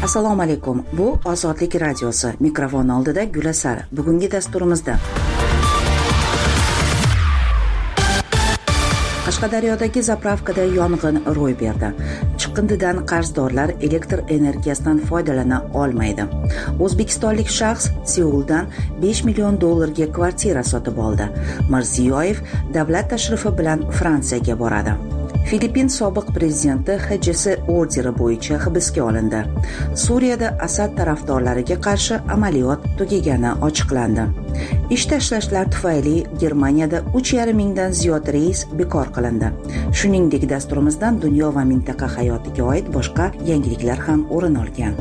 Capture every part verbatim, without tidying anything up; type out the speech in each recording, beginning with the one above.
Assalomu alaykum. Bu Ozodlik radiosi. Mikrofon oldida Gulasar. Bugungi dasturimizda Qashqadaryodagi zapravkada yong'in ro'y berdi. Chiqindidan qarzdorlar elektr energiyasidan foydalana olmaydi. O'zbekistonlik shaxs Seuldan besh million dollarga kvartira sotib oldi. Mirziyoyev davlat tashrifi bilan Fransiyaga boradi. Filippin sobiq prezidenti H J S orderi bo'yicha hibsga olindi. Suriyada Asad tarafdorlariga qarshi amaliyot tugagani ochiqlandi. Ish tashlashlar tufayli Germaniyada uch yarim mingdan ziyod reys bekor qilindi. Shuningdek, dasturimizdan dunyo va mintaqa hayotiga oid boshqa yangiliklar ham o'rin olgan.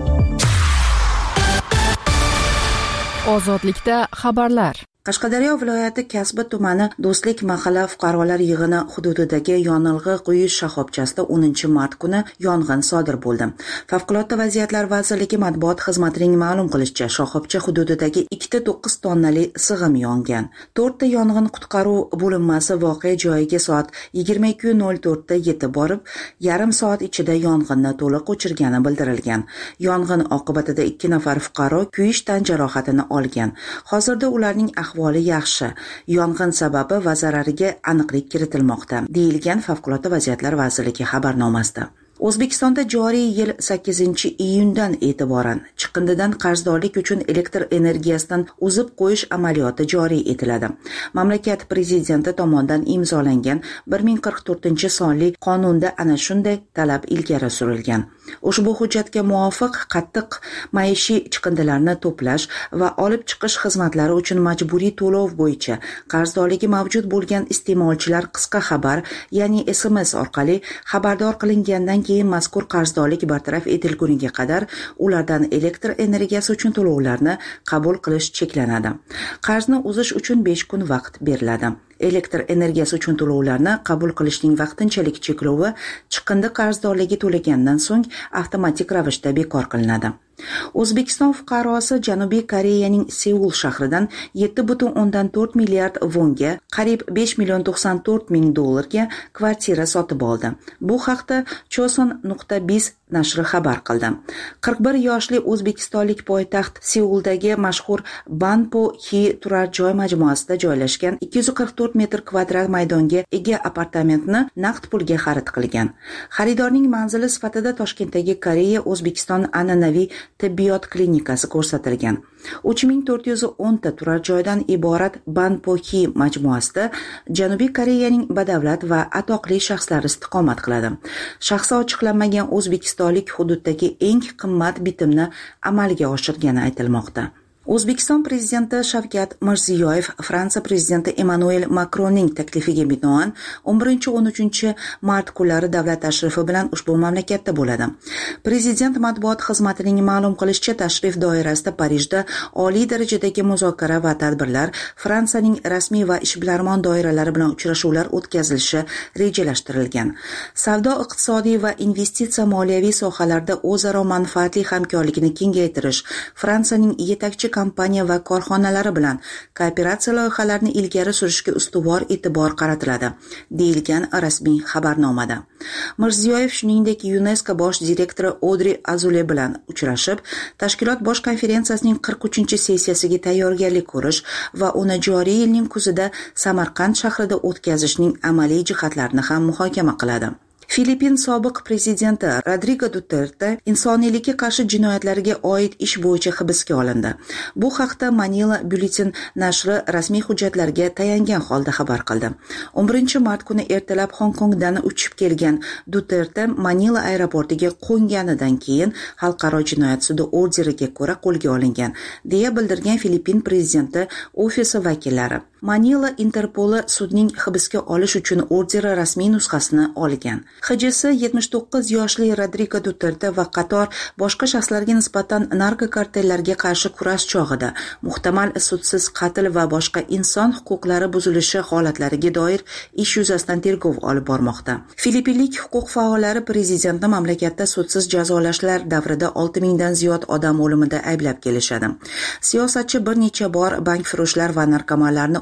Ozodlikda xabarlar. Qashqadaryo viloyati Kasbi tumani Do'stlik mahalla fuqarolar yig'ini hududidagi yonilg'i quyish shoxobchasida o'ninchi mart kuni yong'in sodir bo'ldi. Favqulodda vaziyatlar vazirligi matbuot xizmatining ma'lum qilishicha, shoxobcha hududidagi ikkita to'qqiz tonnali sig'im yongan. to'rtta yong'in qutqaruv bo'linmasi voqea joyiga soat yigirma ikki nol to'rtda yetib borib, yarim soat ichida yong'inni to'liq o'chirgani bildirilgan. Yong'in oqibatida ikki nafar fuqaro kuyish tan jarohatini olgan. Hozirda ularning ahvoli yaxshi. Yong'in sababi va zarariga aniqlik kiritilmoqda, deyilgan Favqulodda vaziyatlar vazirligi xabarnomasida. O'zbekistonda joriy yil sakkizinchi iyundan e'tiboran chiqindidan qarzdorlik uchun elektr energiyasidan uzib qo'yish amaliyoti joriy etiladi. Mamlakat prezidenti tomonidan imzolangan bir ming qirq to'rtinchi sonli qonunda ana shunday talab ilgari surilgan. Ushbu hujjatga muvofiq qattiq maishiy chiqindilarni to'plash va olib chiqish xizmatlari uchun majburiy to'lov bo'yicha qarzdorligi mavjud bo'lgan iste'molchilar qisqa xabar, ya'ni S M S orqali xabardor qilingandan keyin mazkur qarzdorlik bartaraf etilguniga qadar ulardan elektr energiyasi uchun to'lovlarni qabul qilish cheklanadi. Qarzni uzish uchun besh kun vaqt beriladi. Elektr energiyasi uchun to'lovlarni qabul qilishning vaqtinchalik cheklovi chiqindi qarzdorligi to'lagandan so'ng avtomatik ravishda bekor qilinadi. O'zbekiston fuqarosi Janubiy Koreyaning Seul shahridan yetti butun o'ndan to'rt milliard vonga, qariyb besh million to'qson to'rt ming dollarga kvartira sotib oldi. Bu haqda choson nuqta biz nashri xabar qildi. qirq bir yoshli o'zbekistonlik poytaxt Seuldagi mashhur Banpo Hi turar joy majmuasida joylashgan ikki yuz qirq to'rt metr kvadrat maydonga ega apartamentni naqd pulga xarid qilgan. Xaridorning manzili sifatida Toshkentdagi Koreya O'zbekiston an'anaviy tibbiyot klinikasi ko'rsatilgan. uch ming to'rt yuz o'n ta turar joydan iborat Banpo Hi majmuasida Janubiy Koreyaning badavlat va atoqli shaxslari istiqomat qiladi. Shaxsi ochiqlanmagan o'zbekistonlik hududdagi eng qimmat bitimni amalga oshirgani aytilmoqda. O'zbekiston prezidenti Shavkat Mirziyoyev Fransiya prezidenti Emmanuel Macronning taklifiga binoan o'n birinchi o'n uchinchi mart kunlari davlat tashrifi bilan ushbu mamlakatda bo'ladi. Prezident matbuot xizmatining ma'lum qilishicha, tashrif doirasida Parijda oliy darajadagi muzokara va tadbirlar, Fransiyaning rasmiy va ishbilarmon doiralari bilan uchrashuvlar o'tkazilishi rejalashtirilgan. Savdo, iqtisodiy va investitsiya moliyaviy sohalarda o'zaro manfaatli hamkorlikni kengaytirish, Fransiyaning yetakchi kompaniya va korxonalari bilan kooperatsiya loyihalarini ilgari surishga ustuvor e'tibor qaratiladi, deyilgan rasmiy xabarnomada. Mirziyoyev shuningdek UNESCO bosh direktori Audrey Azoulay bilan uchrashib, tashkilot bosh konferensiyasining qirq uchinchi sessiyasiga tayyorgarlik ko'rish va uni joriy yilning kuzida Samarqand shahrida o'tkazishning amaliy jihatlarini ham muhokama qiladi. Filippin sobiq prezidenti Rodrigo Duterte insoniylikka qarshi jinoyatlarga oid ish bo'yicha hibsga olindi. Bu haqda Manila Bulletin nashri rasmiy hujjatlarga tayangan holda xabar qildi. o'n birinchi mart kuni ertalab Hong Kongdan uchib kelgan Duterte Manila aeroportiga qo'nganidan keyin xalqaro jinoyat sudi orderiga ko'ra qo'lga olingan, deya bildirgan Filippin prezidenti ofisi vakillari. Manila Interpoli sudning hibsga olish uchun orderi rasmiy nusxasini olgan. H J S yetmish to'qqiz yoshli Rodrigo Duterte va qator boshqa shaxslarga nisbatan narkokartellarga qarshi kurash chog'ida muhtamal sudsiz qatl va boshqa inson huquqlari buzilishi holatlariga doir ish yuzasidan tergov olib bormoqda. Filippinlik huquq faollari prezidentni mamlakatda sudsiz jazolashlar davrida olti mingdan ziyod odam o'limida ayblab kelishadi. Siyosatchi bir necha bor bankfurushlar va narkomanlarni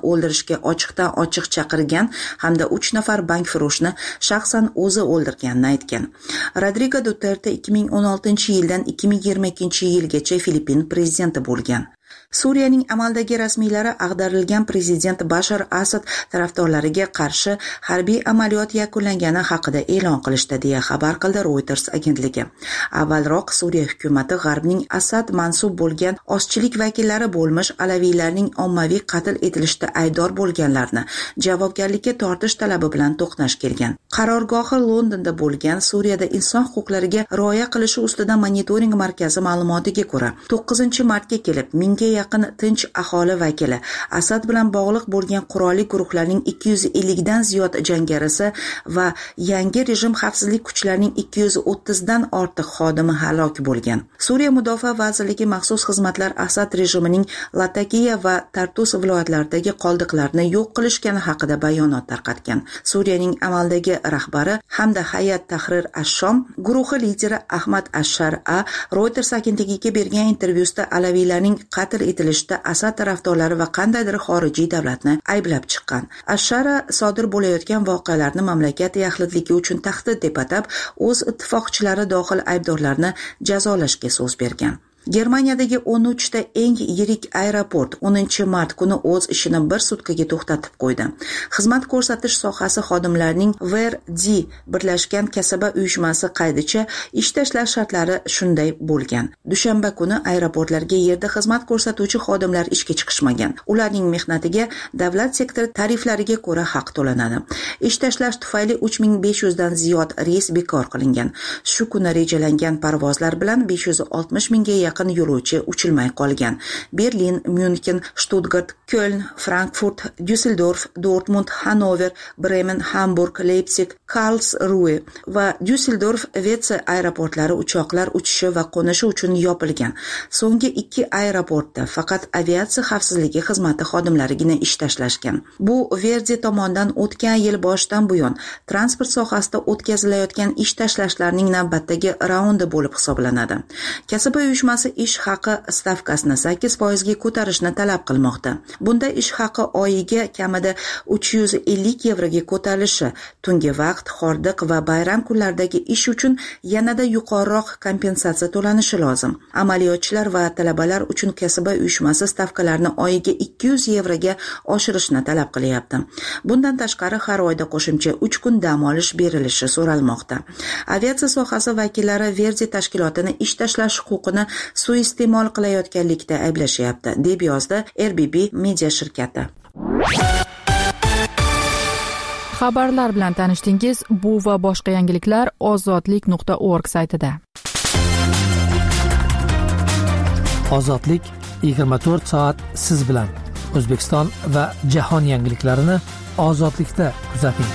o'ldirishga ochiqdan ochiq chaqirgan hamda uch nafar bankfurushni shaxsan o'zi o'ldirganini aytgan. Rodrigo Duterte ikki ming o'n oltinchi yildan ikki ming yigirma ikkinchi yilgacha Filippin prezidenti bo'lgan. Suriyaning amaldagi rasmiylari ag'darilgan prezident Bashar Asad tarafdorlariga qarshi harbiy amaliyot yakunlangani haqida e'lon qilishdi deya xabar qildi Reuters agentligi. Avvalroq Suriya hukumati G'arbning Asad mansub bo'lgan ozchilik vakillari bo'lmish alaviylarning ommaviy qatl etilishda aybdor bo'lganlarni javobgarlikka tortish talabi bilan to'qnash kelgan. Qarorgohi Londonda bo'lgan Suriyada inson huquqlariga rioya qilishi ustidan monitoring markazi ma'lumotiga ko'ra, to'qqizinchi martga kelib mingga yaqin tinch aholi vakili, Asad bilan bog'liq bo'lgan qurolli guruhlarning ikki yuz ellik dan ziyod jangarisi va yangi rejim xavfsizlik kuchlarining ikki yuz o'ttiz dan ortiq xodimi halok bo'lgan. Suriya Mudofaa vazirligi maxsus xizmatlar Asad rejimining Latakiya va Tartus viloyatlaridagi qoldiqlarni yo'q qilishgani haqida bayonot tarqatgan. Suriyaning amaldagi rahbari hamda Hayat Tahrir ash-Shom guruhi lideri Ahmad ash-Shar'a Reuters agentligiga bergan intervyusida alaviylarning qatl etilishda Asad tarafdorlari va qandaydir xorijiy davlatni ayblab chiqqan. Ash-Shara sodir bo'layotgan voqealarni mamlakat yaxlitligi uchun tahdid deb atab, o'z ittifoqchilari dohil aybdorlarni jazolashga so'z bergan. Germaniyadagi o'n uchta eng yirik aeroport o'ninchi mart kuni o'z ishini bir sutkaga to'xtatib qo'ydi. Xizmat ko'rsatish sohasi xodimlarining V R D birlashgan kasaba uyushmasi qaydicha ish tashlash shartlari shunday bo'lgan. Dushanba kuni aeroportlarga yerda xizmat ko'rsatuvchi xodimlar ishga chiqishmagan. Ularning mehnatiga davlat sektori tariflariga ko'ra haq to'lanadi. Ish tashlash tufayli uch ming besh yuz dan ziyod reys bekor qilingan. Shu kuni rejalangan parvozlar bilan besh yuz oltmish mingga yaqin yo'lovchi uchilmay qolgan. Berlin, Myunxen, Stuttgart, Köln, Frankfurt, Düsseldorf, Dortmund, Hanover, Bremen, Hamburg, Leipzig, Karlsruhe va Düsseldorf Vetsa aeroportlari uchoqlar uchishi va qo'nishi uchun yopilgan. So'nggi ikki aeroportda faqat aviatsiya xavfsizligi xizmati xodimlarigina ish tashlashgan. Bu Verdi tomonidan o'tgan yil boshidan buyon transport sohasida o'tkazilayotgan ish tashlashlarning navbatdagi raundi bo'lib hisoblanadi. Kasaba uyushmasi ish haqi stavkasini sakkiz foiz ga ko'tarishni talab qilmoqda. Bunda ish haqi oyiga kamida uch yuz ellik yevroga ko'tarilishi, tungi vaqt, hordiq va bayram kunlaridagi ish uchun yanada yuqoriroq kompensatsiya to'lanishi lozim. Amaliyotchilar va talabalar uchun kasaba uyushmasi stavkalarini oyiga ikki yuz yevroga oshirishni talab qilyapti. Bundan tashqari har oyda qo'shimcha uch kun dam olish berilishi so'ralmoqda. Aviatsiya sohasi vakillari Verdi tashkilotini ish tashlash huquqini suiiste'mol qilayotganlikda ayblashyapti, deb yozdi R B B media shirkati. Xabarlar bilan tanishdingiz. Bu va boshqa yangiliklar ozodlik nuqta org saytida. Ozodlik yigirma to'rt soat siz bilan. O'zbekiston va jahon yangiliklarini ozodlikda kuzating.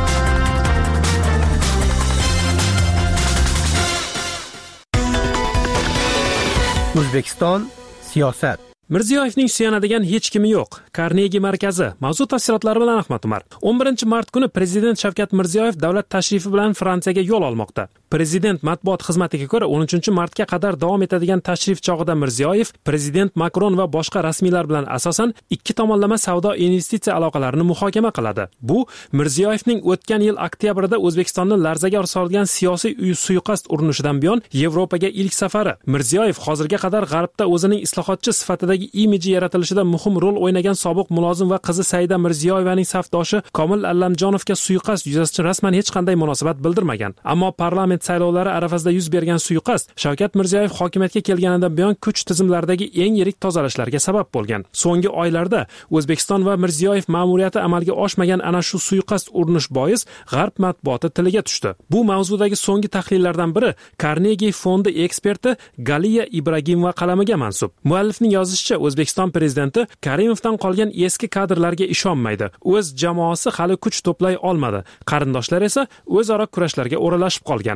O'zbekiston siyosat. Mirziyoyevning suyanadigan hech kimi yo'q. Carnegie markazi. Mavzu tafsilotlari bilan Ahmad Umar. o'n birinchi mart kuni Prezident Shavkat Mirziyoyev davlat tashrifi bilan Fransiyaga yo'l olmoqda. Prezident matbuot xizmatiga ko'ra o'n uchinchi martga qadar davom etadigan tashrif chog'ida Mirziyoyev Prezident Makron va boshqa rasmiylar bilan asosan ikki tomonlama savdo investitsiya aloqalarini muhokama qiladi. Bu Mirziyoyevning o'tgan yil oktyabrda O'zbekistonni larzaga solgan siyosiy suiqasd urinishidan buyon Yevropaga ilk safari. Mirziyoyev hozirga qadar G'arbda o'zining islohotchi sifatida imiji yaratilishida muhim rol o'ynagan sobiq mulozim va qizi Saida Mirziyoyevaning safdoshi Komil Allamjonovga suiqasd yuzasidan rasman hech qanday munosabat bildirmagan. Ammo parlament saylovlari arafasida yuz bergan suiqasd Shavkat Mirziyoyev hokimiyatga kelganidan buyon kuch tizimlaridagi eng yirik tozalashlarga sabab bo'lgan. So'nggi oylarda O'zbekiston va Mirziyoyev ma'muriyati amalga oshmagan ana shu suiqasd urinish bois G'arb matbuoti tiliga tushdi. Bu mavzudagi so'nggi tahlillardan biri Carnegie fondi eksperti Galiya Ibragimova qalamiga mansub. Muallifning yozishicha, O'zbekiston prezidenti Karimovdan qolgan eski kadrlarga ishonmaydi. O'z jamoasi hali kuch to'play olmadi. Qarindoshlar esa o'zaro kurashlarga o'ralashib qolgan.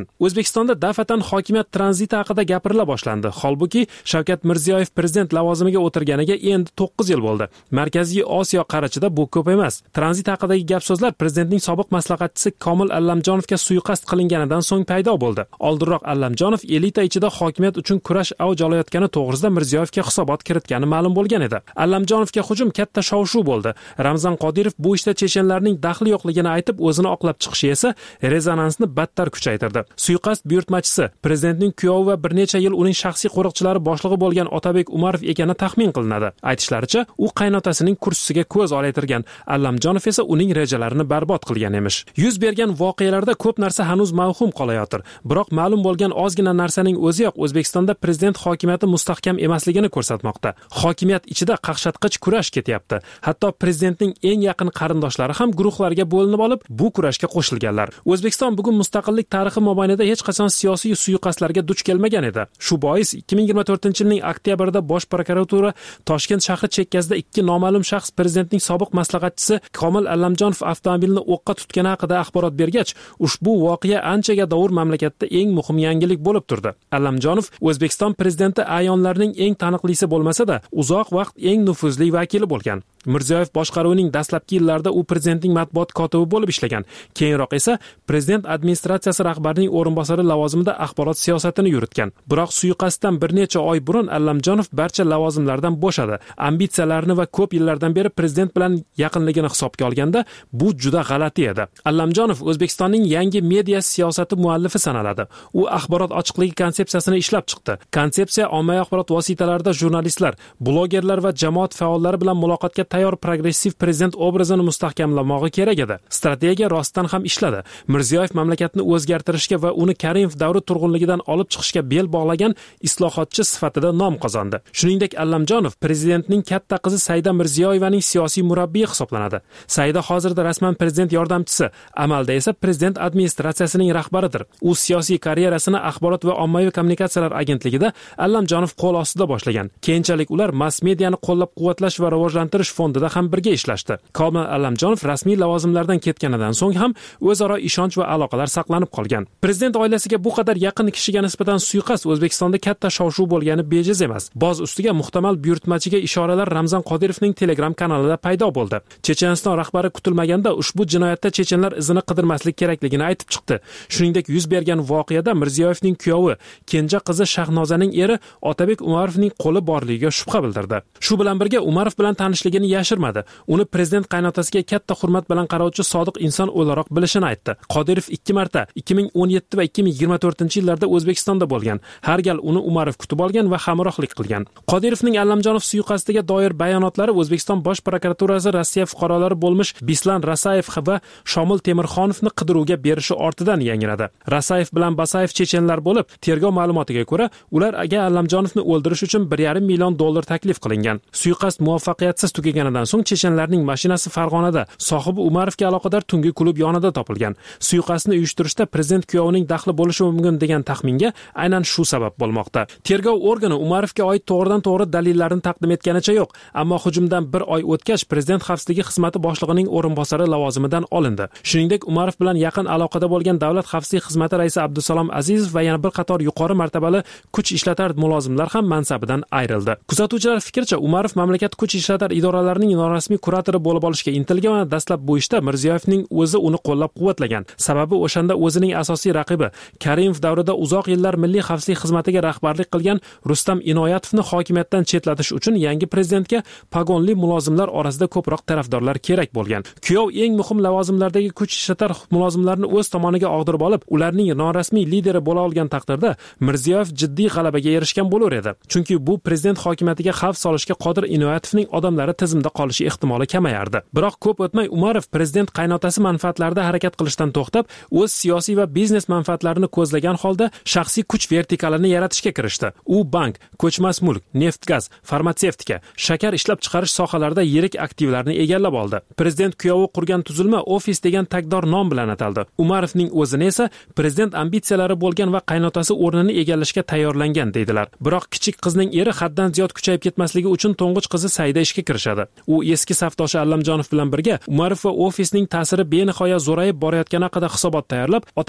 O'zbekistonda daf'atan hokimiyat tranziti haqida gapirila boshlandi. Holbuki Shavkat Mirziyoyev prezident lavozimiga o'tirganiga endi to'qqiz yil bo'ldi. Markaziy Osiyo qarichida bu ko'p emas. Tranzit haqidagi gap-so'zlar prezidentning sobiq maslahatchisi Komil Allamjonovga suiqasd qilinganidan so'ng paydo bo'ldi. Oldinroq Allamjonov elita ichida hokimiyat uchun kurash avj olayotgani to'g'risida Mirziyoyevga hisobot kiritgani ma'lum bo'lgan edi. Allamjonovga hujum katta shov-shuv bo'ldi. Ramzan Qodirov bu ishda chechenlarning daxli yo'qligini aytib, o'zini oqlab chiqishi esa rezonansni battar kuchaytirdi. Suiqasd buyurtmachisi prezidentning kuyovi va bir necha yil uning shaxsiy qo'riqchilari boshlig'i bo'lgan Otabek Umarov ekani taxmin qilinadi. Aytishlaricha, u qaynotasining kursisiga ko'z olaytirgan. Allamjonov esa uning rejalarini barbod qilgan emish. Yuz bergan voqealarda ko'p narsa hanuz mavhum qolayotir. Biroq ma'lum bo'lgan ozgina narsaning o'ziyoq O'zbekistonda prezident hokimiyati mustahkam emasligini ko'rsatmoqda. Hokimiyat ichida qaqshatqich kurash ketyapti. Hatto prezidentning eng yaqin qarindoshlari ham guruhlarga bo'linib olib, bu kurashga qo'shilganlar. O'zbekiston bugun mustaqillik tarixi mobaynida hech qachon siyosiy suiqasdlarga duch kelmagan edi. Shu bois ikki ming yigirma to'rtinchi yilning oktyabrida Bosh prokuratura Toshkent shahri chekkasida ikki noma'lum shaxs prezidentning sobiq maslahatchisi Komil Allamjonov avtomobilni o'qqa tutgani haqida axborot bergach, ushbu voqea anchaga davr mamlakatda eng muhim yangilik bo'lib turdi. Allamjonov O'zbekiston prezidenti ayonlarining eng taniqlisi bo'lmasa-da, uzoq vaqt eng nufuzli vakili bo'lgan. Mirziyoyev boshqaruvining dastlabki yillarida u prezidentning matbuot kotibi bo'lib ishlagan. Keyinroq esa prezident administratsiyasi rahbarining o'rinbosari lavozimida axborot siyosatini yuritgan. Biroq suiqasddan bir necha oy burun Allamjonov barcha lavozimlardan bo'shadi. Ambitsiyalarini va ko'p yillardan beri prezident bilan yaqinligini hisobga olganda bu juda g'alati edi. Allamjonov O'zbekistonning yangi media siyosati muallifi sanaladi. U axborot ochiqligi konsepsiyasini ishlab chiqdi. Konsepsiya ommaviy axborot vositalarida jurnalistlar, blogerlar va jamoat faollari bilan muloqotga tayyor progressiv prezident obrazini mustahkamlamog'i kerak edi. Strategiya rostdan ham ishladi. Mirziyoyev mamlakatni o'zgartirishga va uni Karimov davri turg'unligidan olib chiqishga bel bog'lagan islohotchi sifatida nom qozondi. Shuningdek, Allamjonov prezidentning katta qizi Saida Mirziyoyevaning siyosiy murabbiyi hisoblanadi. Saida hozirda rasman prezident yordamchisi, amalda esa prezident administratsiyasining rahbaridir. U siyosiy karyerasini axborot va ommaviy kommunikatsiyalar agentligida Allamjonov qo'l ostida boshlagan. Keyinchalik ular mass mediani qo'llab-quvvatlash va rivojlantirish fondida ham birga ishlashdi. Komil Allamjonov rasmiy lavozimlardan ketganidan so'ng ham o'zaro ishonch va aloqalar saqlanib qolgan. Prezident oilasiga bu qadar yaqin kishiga nisbatan suiqasd O'zbekistonda katta shov-shuv bo'lgani bejiz emas. Boz ustiga muhtamal buyurtmachiga ishoralar Ramzan Qodirovning Telegram kanalida paydo bo'ldi. Checheniston rahbari kutilmaganda ushbu jinoyatda chechenlar izini qidirmaslik kerakligini aytib chiqdi. Shuningdek, yuz bergan voqeada Mirziyoyevning kuyovi, kenja qizi Shahnozaning eri Otabek Umarovning qo'li borligiga shubha bildirdi. Shu bilan birga Umarov bilan tanishligini yashirmadi. Uni prezident qaynotasiga katta hurmat bilan qarovchi sodiq inson o'laroq bilishini aytdi. Qodirov ikki marta ikki ming o'n yetti va ikki ming yigirma to'rtinchi yillarda O'zbekistonda bo'lgan. Har gal uni Umarov kutib olgan va hamrohlik qilgan. Qodirovning Allamjonov suiqasdiga doir bayonotlari O'zbekiston Bosh prokuraturasi Rossiya fuqarolari bo'lmish Bislan Rasayev va Shomil Temirxonovni qidiruvga berishi ortidan yangradi. Rasayev bilan Basayev chechenlar bo'lib, tergov ma'lumotiga ko'ra, ular aga Allamjonovni o'ldirish uchun bir yarim million dollar taklif qilingan. Suiqasd muvaffaqiyatsiz tugaganidan so'ng chechenlarning mashinasi Farg'onada, sohibi Umarovga aloqador tungi klub yonida topilgan. Suiqasdni uyushtirishda prezident kuyovining daxli bo'lishi mumkin degan taxminga aynan shu sabab bo'lmoqda. Tergov organi Umarovga oid to'g'ridan-to'g'ri dalillarni taqdim etganicha yo'q, ammo hujumdan bir oy o'tgach prezident xavfsizligi xizmati boshlig'ining o'rinbosari lavozimidan olindi. Shuningdek, Umarov bilan yaqin aloqada bo'lgan davlat xavfsizlik xizmati raisi Abdusalom Azizov va yana bir qator yuqori martabali kuch ishlatar mulozimlar ham mansabidan ayrildi. Kuzatuvchilar fikricha, Umarov mamlakat kuch ishlatar idoralarining norasmiy kuratori bo'lib olishga intilgan va dastlab bu ishda Mirziyoyevning o'zi uni qo'llab-quvvatlagan. Sababi o'shanda o'zining asosiy raqibi Karimov davrida uzoq yillar milliy xavfsizlik xizmatiga rahbarlik qilgan Rustam Inoyatovni hokimiyatdan chetlatish uchun yangi prezidentga pagonli mulozimlar orasida ko'proq tarafdorlar kerak bo'lgan. Kuyov eng muhim lavozimlardagi kuch ishlatar mulozimlarni o'z tomoniga og'dirib olib, ularning norasmiy lideri bo'la olgan taqdirda Mirziyoyev jiddiy g'alabaga erishgan bo'lar edi. Chunki bu prezident hokimiyatiga xavf solishga qodir Inoyatovning odamlari tizimda qolishi ehtimoli kamayardi. Biroq ko'p o'tmay Umarov prezident qaynotasi manfaatlarida harakat qilishdan to'xtab, o'z siyosiy va biznes manfaatlarini ko'zlagan holda shaxsiy kuch vertikalini yaratishga kirishdi. U bank, ko'chmas mulk, neft-gaz, farmatsevtika, shakar ishlab chiqarish sohalarida yirik aktivlarni egallab oldi. Prezident kuyovi qurgan tuzilma ofis degan tagdor nom bilan ataldi. Umarovning o'zini esa prezident ambitsiyalari bo'lgan va qaynotasi o'rnini egallashga tayyorlangan deydilar. Biroq kichik qizning eri haddan ziyod kuchayib ketmasligi uchun to'ng'ich qizi Saida ishga kirishadi. U eski safdoshi Allamjonov bilan birga Umarov va ofisning ta'siri benihoya zo'rayib borayotgani haqida hisobot tayyorlab, otasiga tutqazadi.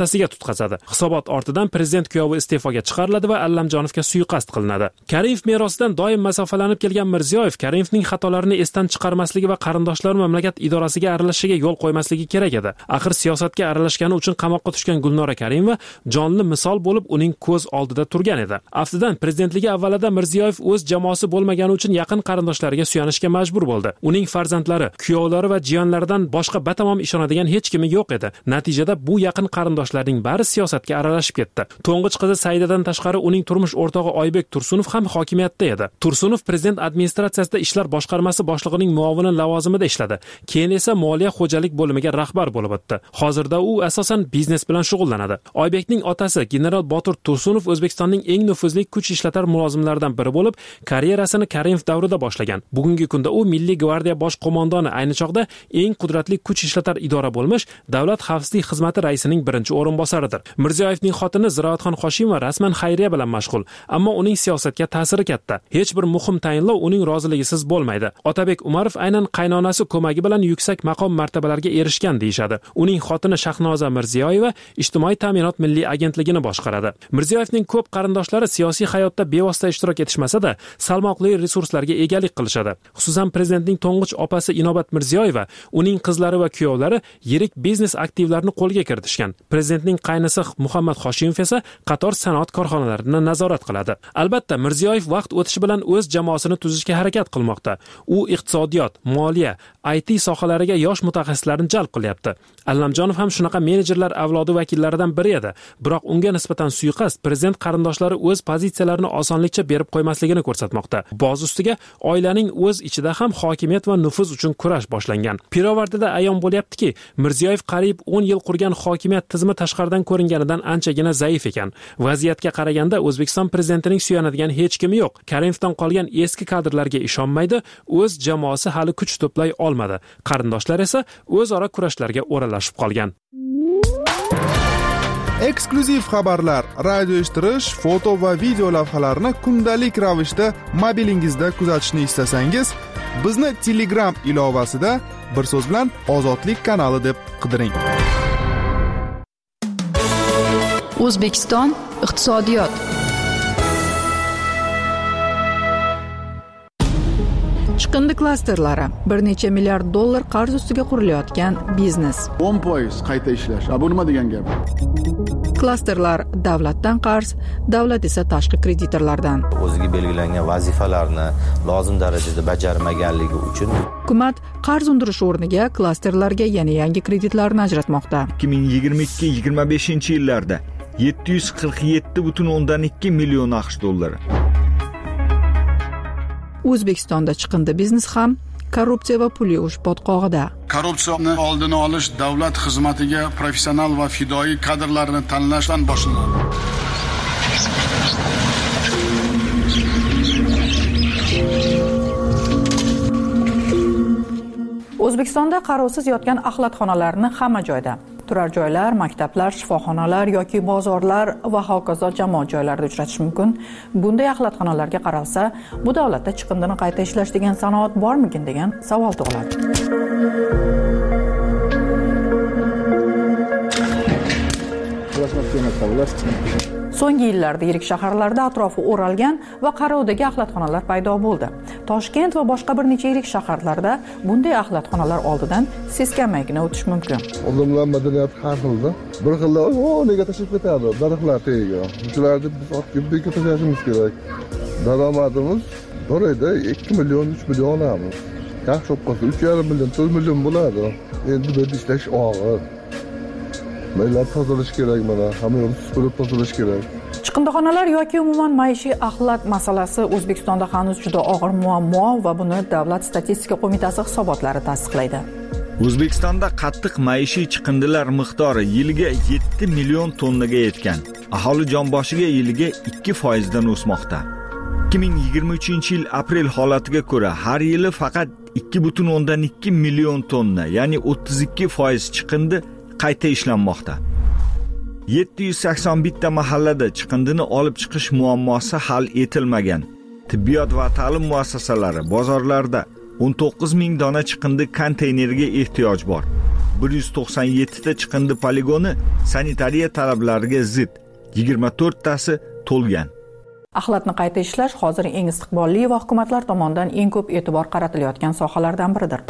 yutqazadi. Hisobot ortidan prezident kuyovi iste'foga chiqariladi va Allamjonovga suiqasd qilinadi. Karimov merosidan doim masofalanib kelgan Mirziyoyev Karimovning xatolarini esdan chiqarmasligi va qarindoshlari mamlakat idorasiga aralashishiga yo'l qo'ymasligi kerak edi. Axir siyosatga aralashgani uchun qamoqqa tushgan Gulnora Karimova jonli misol bo'lib uning ko'z oldida turgan edi. Aftidan prezidentligi avvalida Mirziyoyev o'z jamoasi bo'lmagani uchun yaqin qarindoshlariga suyanishga majbur bo'ldi. Uning farzandlari, kuyovlari va jiyonlaridan boshqa batamom ishonadigan hech kimi yo'q edi. Natijada bu yaqin qarindoshlarning bari siyosatga aralashib ketdi. To'ng'ich qizi Saidadan tashqari uning turmush o'rtog'i Oybek Tursunov ham hokimiyatda edi. Tursunov prezident administratsiyasida ishlar boshqarmasi boshlig'ining muovini lavozimida ishladi. Keyin esa moliya xo'jalik bo'limiga rahbar bo'lib o'tdi. Hozirda u asosan biznes bilan shug'ullanadi. Oybekning otasi general Botur Tursunov O'zbekistonning eng nufuzli kuch ishlatar mulozimlaridan biri bo'lib, karyerasini Karimov davrida boshlagan. Bugungi kunda u Milliy gvardiya bosh qo'mondoni, ayni chog'da eng qudratli kuch ishlatar idora bo'lmish Davlat xavfsizlik xizmati raisining birinchi o'rinbosaridir. Mirziyoyevning xotini Ziroatxon Hoshimova rasman xayriya bilan mashg'ul, ammo uning siyosatga ta'siri katta. Hech bir muhim tayinlov uning roziligisiz bo'lmaydi. Otabek Umarov aynan qaynonasi ko'magi bilan yuksak maqom martabalarga erishgan deyshadi. Uning xotini Shahnoza Mirziyoyeva ijtimoiy ta'minot milliy agentligini boshqaradi. Mirziyoyevning ko'p qarindoshlari siyosiy hayotda bevosita ishtirok etishmasa-da, salmoqli resurslarga egalik qilishadi. Xususan prezidentning to'ng'ich opasi Inobat Mirziyoyeva, uning qizlari va kuyovlari yirik biznes aktivlarini qo'lga kiritishgan. Prezidentning qaynisi Muhammad Hoshimov esa qator sanoat korxonalarini nazorat qiladi. Albatta, Mirziyoyev vaqt o'tishi bilan o'z jamoasini tuzishga harakat qilmoqda. U iqtisodiyot, moliya, I T sohalariga yosh mutaxassislarni jalb qilyapti. Allamjonov ham shunaqa menejerlar avlodi vakillaridan biri edi. Biroq unga nisbatan suiqasd prezident qarindoshlari o'z pozitsiyalarini osonlikcha berib qo'ymasligini ko'rsatmoqda. Boz ustiga oilaning o'z ichida ham hokimiyat va nufuz uchun kurash boshlangan. Pirovardida ayon bo'lyaptiki, Mirziyoyev qariyb o'n yil qurgan hokimiyat tizimi tashqaridan ko'ringanidan anchagina zaif ekan. Vaziyatga qaraganda O'zbekiston prezidentining suyanadigan hech kimi yo'q. Karimovdan qolgan eski kadrlarga ishonmaydi, o'z jamoasi hali kuch to'play olmadi. Qarindoshlar esa o'zaro kurashlarga o'ralashib qolgan. Eksklyuziv xabarlar, radio eshittirish, foto va video lavhalarni kundalik ravishda mobilingizda kuzatishni istasangiz, bizni Telegram ilovasida bir so'z bilan Ozodlik kanali deb qidiring. O'zbekiston iqtisodiyot. Chiqindi klasterlari bir necha milliard dollar qarz ustiga qurilayotgan biznes. o'n foiz qayta ishlash. Bu nima degan gap? Klasterlar davlatdan qarz, davlat esa tashqi kreditorlardan. O'ziga belgilangan vazifalarni lozim darajada bajarmaganligi uchun hukumat qarz undirish o'rniga klasterlarga yana yangi kreditlarni ajratmoqda. ikki ming yigirma ikki yigirma beshinchi yillarda yetti yuz qirq yetti butun o'ndan ikki million AQSh dollari. O'zbekistonda chiqindi biznes ham korrupsiya va pul yuvish botqog'ida. Korrupsiyani oldini olish davlat xizmatiga professional va fidoyi kadrlarni tanlashdan boshlanadi. O'zbekistonda qarovsiz yotgan axlatxonalarni hamma joyda, turar joylar, maktablar, shifoxonalar yoki bozorlar va hokazo jamoat joylarida uchratish mumkin. Bunday axlatxonalarga qaralsa, bu davlatda chiqindini qayta ishlash degan sanoat bormikin degan savol tug'iladi. So'nggi yillarda yirik shaharlarda atrofi o'ralgan va qarovdagi axlatxonalar paydo bo'ldi. Toshkent va boshqa bir necha yirik shaharlarda bunday axlatxonalar oldidan seskanmaygina o'tish mumkin. Odamlar madaniyati har xilda. Bir xillar, "O, nega tashib ketadi? Daraxtlar tagiga." Shularni biz otib bekatishimiz kerak. Daromadimiz bir oyda ikki million, uch million olamiz. Yaxshi bo'lsa uch yarim million, to'rt million bo'ladi. Endi bu ishlash og'ir. Maylar tozalash kerak mana, hamma yo'lni supurib tozalash kerak. Chiqindixonalar yoki umuman maishiy axlat masalasi O'zbekistonda hanuz juda og'ir muammo va buni Davlat statistika qo'mitasi hisobotlari tasdiqlaydi. O'zbekistonda qattiq maishiy chiqindilar miqdori yiliga yetti million tonnaga yetgan. Aholi jonboshiga yiliga ikki foiz dan o'smoqda. ikki ming yigirma uchinchi yil aprel holatiga ko'ra har yili faqat ikki butun o'ndan ikki million tonna, ya'ni o'ttiz ikki foiz chiqindi qayta ishlanmoqda. yetti yuz sakson bitta mahallada chiqindini olib chiqish muammosi hal etilmagan. Tibbiyot va ta'lim muassasalari, bozorlarda o'n to'qqiz ming dona chiqindi konteynerga ehtiyoj bor. bir yuz to'qson yetti ta chiqindi poligoni sanitariya talablariga zid, yigirma to'rttasi to'lgan. Axlatni qayta ishlash hozir eng istiqbolli va hukumatlar tomonidan eng ko'p e'tibor qaratilayotgan sohalardan biridir.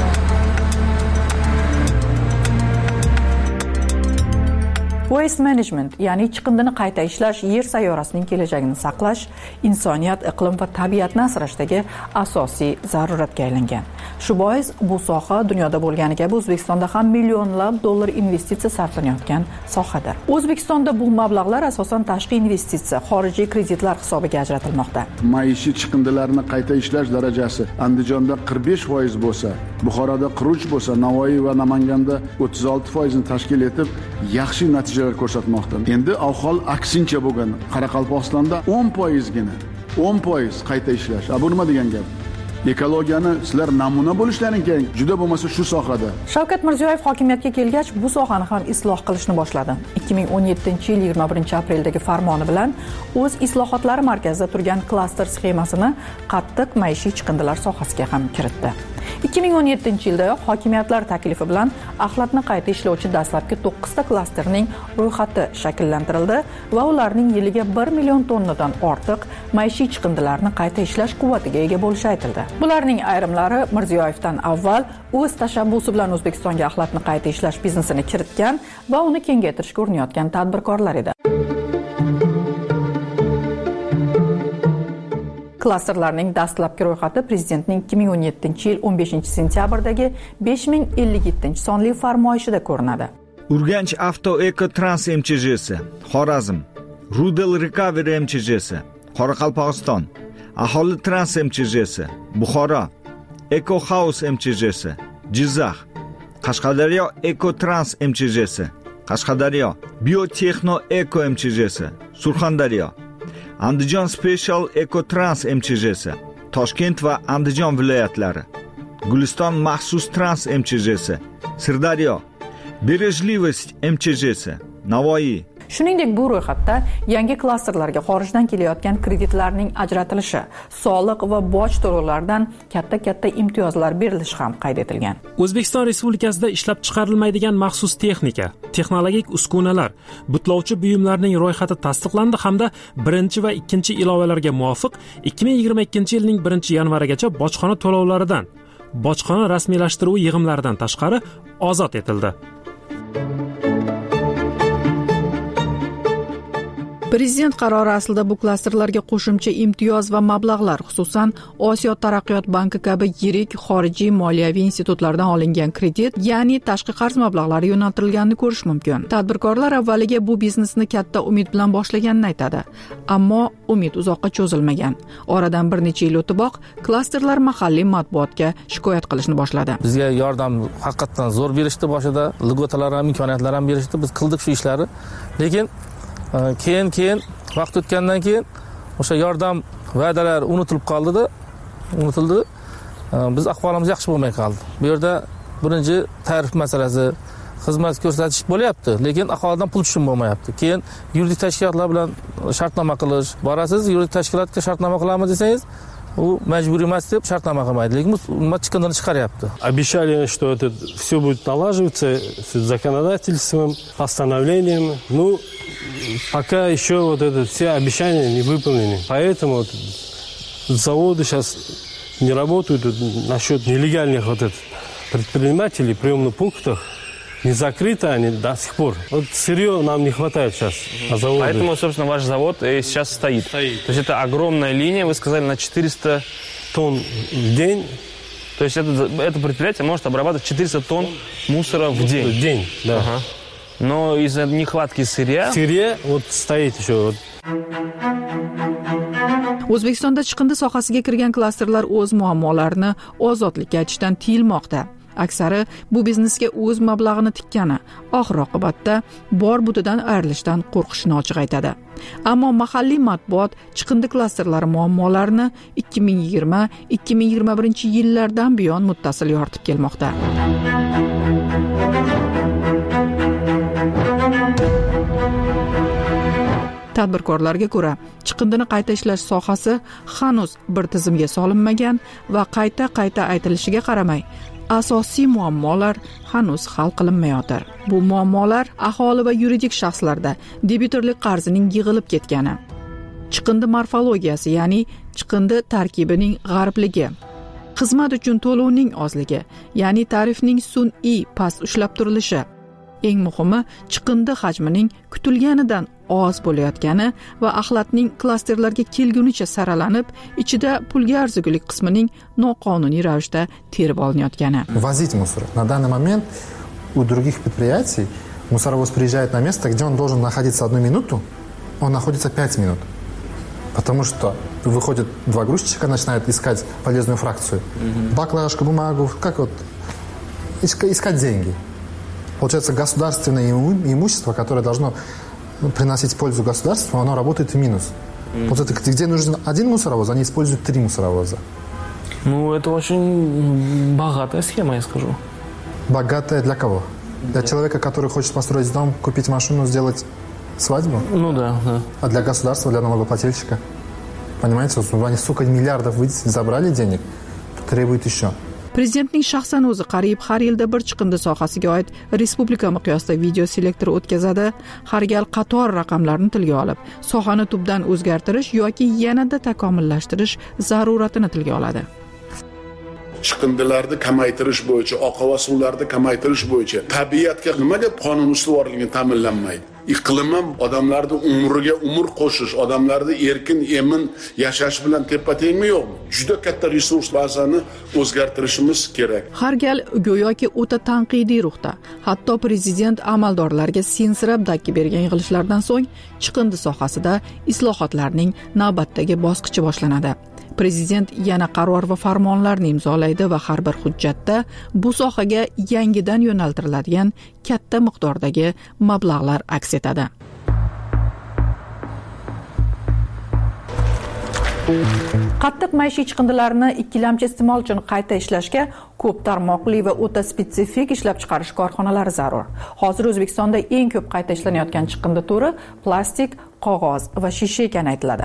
Waste management, ya'ni chiqindini qayta ishlash yer sayyorasining kelajagini saqlash, insoniyat, iqlim va tabiatni asrashdagi asosiy zaruratga aylangan. Shu bois bu soha dunyoda bo'lgani kabi O'zbekistonda ham millionlab dollar investitsiya sarflanayotgan sohadir. O'zbekistonda bu mablag'lar asosan tashqi investitsiya, xorijiy kreditlar hisobiga ajratilmoqda. Maishiy chiqindilarni qayta ishlash darajasi Andijonda qirq besh foiz bo'lsa, Buxoroda qirq uch bo'lsa, Navoiy va Namanganda o'ttiz olti foizni tashkil etib, yaxshi natijalar ko'rsatmoqda. Endi ahvol aksincha bo'lgan. Qoraqalpog'istonda o'n foizgina, o'n foiz qayta ishlash. Bu nima degan gap? Ekologiyani sizlar namuna bo'lishlaring kerak, juda bo'lmasa shu sohada. Shavkat Mirziyoyev hokimiyatga kelgach, bu sohani ham isloh qilishni boshladi. ikki ming o'n yettinchi yil yigirma birinchi apreldagi farmoni bilan o'z islohotlari markazida turgan klaster sxemasini qattiq maishiy chiqindilar sohasiga ham kiritdi. ikki ming o'n yettinchi yilda hokimiyatlar taklifi bilan axlatni qayta ishlovchi dastlabki to'qqizta klasterning ro'yxati shakllantirildi va ularning yiliga bir million tonnadan ortiq maishiy chiqindilarni qayta ishlash quvvatiga ega bo'lishi aytildi. Bularning ayrimlari Mirziyoyevdan avval o'z tashabbusi bilan O'zbekistonga axlatni qayta ishlash biznesini kiritgan va uni kengaytirishga urinayotgan tadbirkorlar edi. Klasterlarning dastlabki ro'yxati prezidentning ikki ming o'n yettinchi yil o'n beshinchi sentyabrdagi besh ming ellik yettinchi sonli farmoyishida ko'rinadi. Urganch Avto Eko Trans M Ch J si, Xorazm, Rudel Recovery M Ch J si, Qoraqalpog'iston, Aholi Trans M Ch J si, Buxoro, Eko House M Ch J si, Jizzax, Qashqadaryo Eko Trans M Ch J si, Qashqadaryo, Biotexno Eko M Ch J si, Surxondaryo, Andijon Special Eco Trans M Ch J si, Toshkent va Andijon viloyatlari, Guliston maxsus Trans M Ch J si, Sirdaryo, Berejlivost M Ch J si, Navoiy. Shuningdek, bu ro'yxatda yangi klasterlarga xorijdan kelayotgan kreditlarning ajratilishi, soliq va boj to'lovlaridan katta-katta imtiyozlar berilishi ham qayd etilgan. O'zbekiston Respublikasida ishlab chiqarilmaydigan maxsus texnika, texnologik uskunalar, butlovchi buyumlarning ro'yxati tasdiqlandi hamda birinchi va ikkinchi ilovalarga muvofiq ikki ming yigirma ikkinchi yilning birinchi yanvarigacha bojxona to'lovlaridan, bojxona rasmiylashtiruvi yig'imlaridan tashqari ozod etildi. Prezident qarori aslida bu klasterlarga qo'shimcha imtiyoz va mablag'lar, xususan Osiyo taraqqiyot banki kabi yirik xorijiy moliyaviy institutlardan olingan kredit, ya'ni tashqi qarz mablag'lari yo'naltirilganini ko'rish mumkin. Tadbirkorlar avvaliga bu biznesni katta umid bilan boshlaganini aytadi, ammo umid uzoqqa cho'zilmagan. Oradan bir necha yil o'tiboq klasterlar mahalliy matbuotga shikoyat qilishni boshladi. Bizga yordam haqiqatan zo'r berishdi, boshida ligotalar ham, imkoniyatlar ham berishdi. Biz qildik shu ishlarni, lekin keyin keyin vaqt o'tgandan keyin o'sha yordam va'dalar unutilib qoldi-da, unutildi. Biz ahvolimiz yaxshi bo'lmay qoldi. Bu yerda birinchi tarif masalasi, xizmat ko'rsatish bo'lyapti, lekin aholidan pul tushum bo'lmayapti. Keyin yuridik tashkilotlar bilan shartnoma qilish, borasiz, yuridik tashkilotga shartnoma qilamiz desangiz, u majburiy emas deb shartnoma qilmaydi, lekin nima chiqindini chiqaryapti. Обещали, что это все будет налаживаться с законодательством, постановлением. Ну, пока еще вот это все обещания не выполнены. Поэтому вот заводы сейчас не работают насчет нелегальных вот этих предпринимателей в приемных пунктах. Не закрыты они до сих пор. Вот сырье нам не хватает сейчас на заводе. Поэтому, собственно, ваш завод сейчас стоит. стоит. То есть это огромная линия, вы сказали, на четыреста тонн в день. То есть это, это предприятие может обрабатывать четыреста тонн мусора в день. В день, да. Ага. Но из-за нехватки сырья... Сырье вот стоит еще. Вот. O'zbekistonda chiqindi sohasiga kirgan klasterlar o'z muammolarini ozodlikka aytishdan tiyilmoqda. Aksari bu biznesga o'z mablag'ini tikkani, oxir oqibatda bor butidan ayrilishdan qo'rqishini ochiq aytadi. Ammo mahalliy matbuot chiqindi klasterlari muammolarini ikki ming yigirma ikki ming yigirma birinchi yillardan buyon muttasil yoritib kelmoqda. Tadbirkorlarga ko'ra, chiqindini qayta ishlash sohasi hanuz bir tizimga solinmagan va qayta-qayta aytilishiga qaramay, asosiy muammolar hanuz hal qilinmayotir. Bu muammolar aholi va yuridik shaxslarda debitorlik qarzining yig'ilib ketgani, chiqindi morfologiyasi, ya'ni chiqindi tarkibining g'arbligi, xizmat uchun to'lovning ozligi, ya'ni tarifning sun'iy past ushlab turilishi, eng muhimi chiqindi hajmining kutilganidan oz bo'layotgani va axlatning klasterlarga kelgunicha saralanib, ichida pulga arzigulik qismining noqonuniy ravishda terib olinayotgani. Возить мусор. На данный момент у других предприятий мусоровоз приезжает на место, где он должен находиться одну минуту, он находится пять минут. Потому что выходят два грузчика, начинают искать полезную фракцию. Mm-hmm. Баклажку, бумагу, как вот искать деньги. Получается, государственное имущество, которое должно приносить пользу государству, оно работает в минус. Mm-hmm. Вот это, где нужен один мусоровоз, они используют три мусоровоза. Ну, это очень богатая схема, я скажу. Богатая для кого? Для да. человека, который хочет построить дом, купить машину, сделать свадьбу? Ну да, да. А для государства, для налогоплательщика? Понимаете, вот они, сука, миллиардов забрали денег, требуют еще. Prezidentning shaxsan o'zi qariyb har yilda bir chiqindi sohasiga oid respublika miqyosida video selektor o'tkazadi. Har gal qator raqamlarni tilga olib, sohani tubdan o'zgartirish yoki yanada takomillashtirish zaruratini tilga oladi. Chiqindilarni kamaytirish bo'yicha, oqova suvlarni kamaytirish bo'yicha tabiatga nimaga qonun ustuvorligi ta'minlanmaydi? Iqlim ham odamlarni umriga umr qo'shish, odamlarni erkin, emin yashash bilan teppa-tengmi yo'qmi? Juda katta resurs bazani o'zgartirishimiz kerak. Har gal go'yoki o'ta tanqidiy ruhda, hatto prezident amaldorlarga sensirab dakki bergan yig'ilishlardan so'ng chiqindi sohasida islohotlarning navbatdagi bosqichi boshlanadi. Prezident yana qaror va farmonlarni imzolaydi va har bir hujjatda bu sohaga yangidan yo'naltiriladigan katta miqdordagi mablag'lar aks etadi. Qattiq maishiy chiqindilarni ikkilamchi iste'mol uchun qayta ishlashga ko'p tarmoqli va o'ta spetsifik ishlab chiqarish korxonalari zarur. Hozir O'zbekistonda eng ko'p qayta ishlanayotgan chiqindi turi plastik, qog'oz va shisha ekani aytiladi.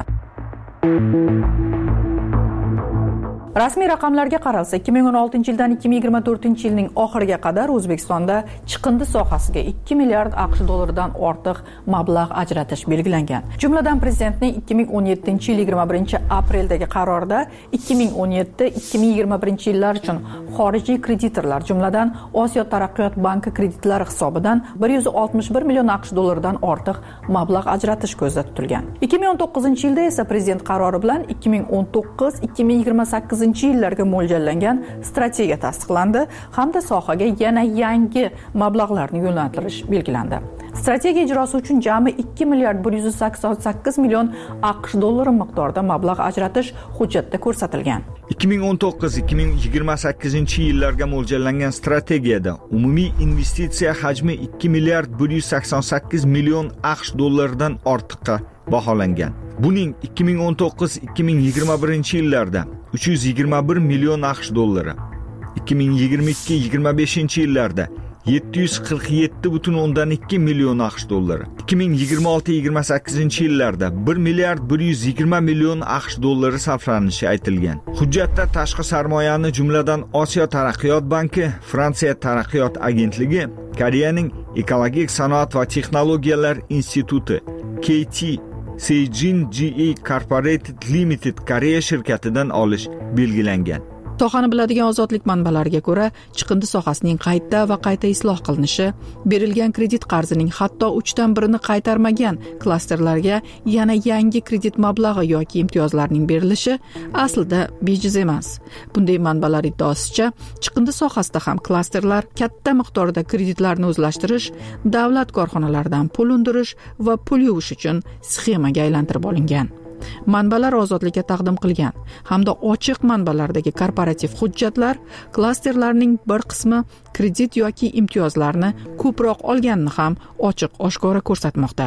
Rasmiy raqamlarga qaralsa, ikki ming o'n oltinchi yildan ikki ming yigirma to'rtinchi yilning oxiriga qadar O'zbekistonda chiqindi sohasiga ikki milliard AQSh dollaridan ortiq mablag' ajratish belgilangan. Jumladan prezidentning ikki ming o'n yettinchi yil yigirma birinchi apreldagi qarorida ikki ming o'n yetti ikki ming yigirma birinchi yillar uchun xorijiy kreditorlar, jumladan Osiyo taraqqiyot banki kreditlari hisobidan bir yuz oltmish bir million AQSh dollaridan ortiq mablag' ajratish ko'zda tutilgan. ikki ming o'n to'qqizinchi yilda esa prezident qarori bilan ikki ming o'n to'qqiz ikki ming yigirma sakkiz yillarga mo'ljallangan strategiya tasdiqlandi hamda sohaga yana yangi mablag'larni yo'naltirish belgilandi. Strategiya ijrosi uchun jami ikki milliard bir yuz sakson sakkiz million AQSh dollari miqdorida mablag' ajratish hujjatda ko'rsatilgan. ikki ming o'n to'qqiz ikki ming yigirma sakkizinchi yillarga mo'ljallangan strategiyada umumiy investitsiya hajmi ikki milliard bir yuz sakson sakkiz million AQSh dollaridan ortiqqa baholangan. Buning ikki ming o'n to'qqiz ikki ming yigirma birinchi yillarda uch yuz yigirma bir million AQSh dollari, ikki ming yigirma ikki yigirma beshinchi yillarda yetti yuz qirq yetti butun o'ndan ikki million AQSh dollari, ikki ming yigirma olti yigirma sakkizinchi yillarda bir milliard bir yuz yigirma million AQSh dollari sarflanishi aytilgan. Hujjatda tashqi sarmoyani jumladan Osiyo taraqqiyot banki, Fransiya taraqqiyot agentligi, Koreyaning ekologik sanoat va texnologiyalar instituti K T Seijin G E Corporated Limited Koreya shirkatidan olish belgilangan. Sohani biladigan ozodlik manbalariga ko'ra, chiqindi sohasining qayta va qayta isloh qilinishi, berilgan kredit qarzining hatto uchdan birini qaytarmagan klasterlarga yana yangi kredit mablag'i yoki imtiyozlarning berilishi aslida bejiz emas. Bunday manbalar iddaosicha, chiqindi sohasida ham klasterlar katta miqdorda kreditlarni o'zlashtirish, davlat korxonalaridan pul undirish va pul yuvish uchun sxemaga aylantirib olingan. Manbalar ozodlikka taqdim qilgan hamda ochiq manbalardagi korporativ hujjatlar klasterlarning bir qismi kredit yoki imtiyozlarni ko'proq olganini ham ochiq oshkora ko'rsatmoqda.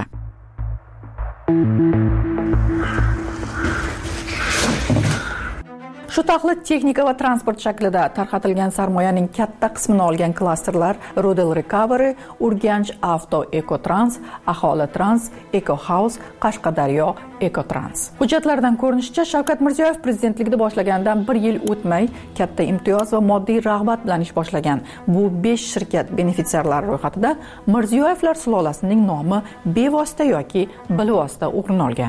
Shu taqlid texnika va transport shaklida tarqatilgan sarmoyaning katta qismini olgan klasterlar Rodel Recovery, Urganch Avto Ecotrans, Aholi Trans, Ecohouse, Qashqadaryo Ecotrans. Hujjatlardan ko'rinishicha, Shavkat Mirziyoyev prezidentlikda boshlaganidan bir yil o'tmay katta imtiyoz va moddiy rag'bat bilan ish boshlagan. Bu besh shirkat benefitsiarlari ro'yxatida Mirziyoyevlar sulolasining nomi bevosita yoki bilvosita o'rin olgan.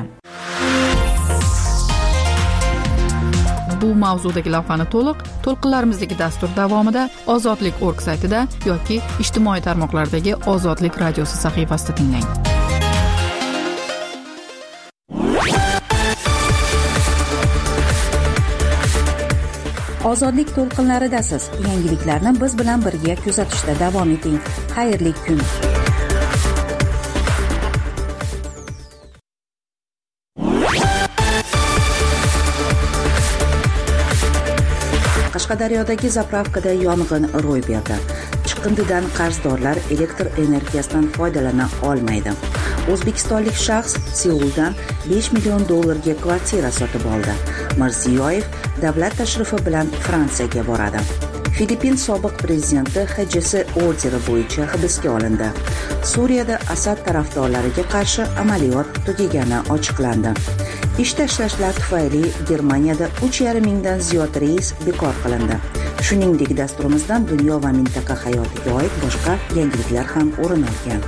Bu mavzudagi lavhani to'liq to'lqinlarimizdagi dastur davomida Ozodlik nokta org saytida yoki ijtimoiy tarmoqlardagi Ozodlik radiosi sahifasida tinglang. Ozodlik to'lqinlaridasiz. Yangiliklarni biz bilan birga kuzatishda davom eting. Xayrli kun. Qashqadaryodagi zapravkada yong'in ro'y berdi. Chiqindidan qarzdorlar elektr energiyasidan foydalana olmaydi. O'zbekistonlik shaxs Seuldan besh million dollarga kvartira sotib oldi. Mirziyoyev davlat tashrifi bilan Fransiyaga boradi. Filippin sobiq prezidenti H J S orderi bo'yicha hibsga olindi. Suriyada Asad tarafdorlariga qarshi amaliyot tugagani ochiqlandi. Ish tashlashlar tufayli Germaniyada uch yarim mingdan ziyod reys bekor qilindi. Shuningdek, dasturimizdan dunyo va mintaqa hayotiga oid boshqa yangiliklar ham o'rin olgan.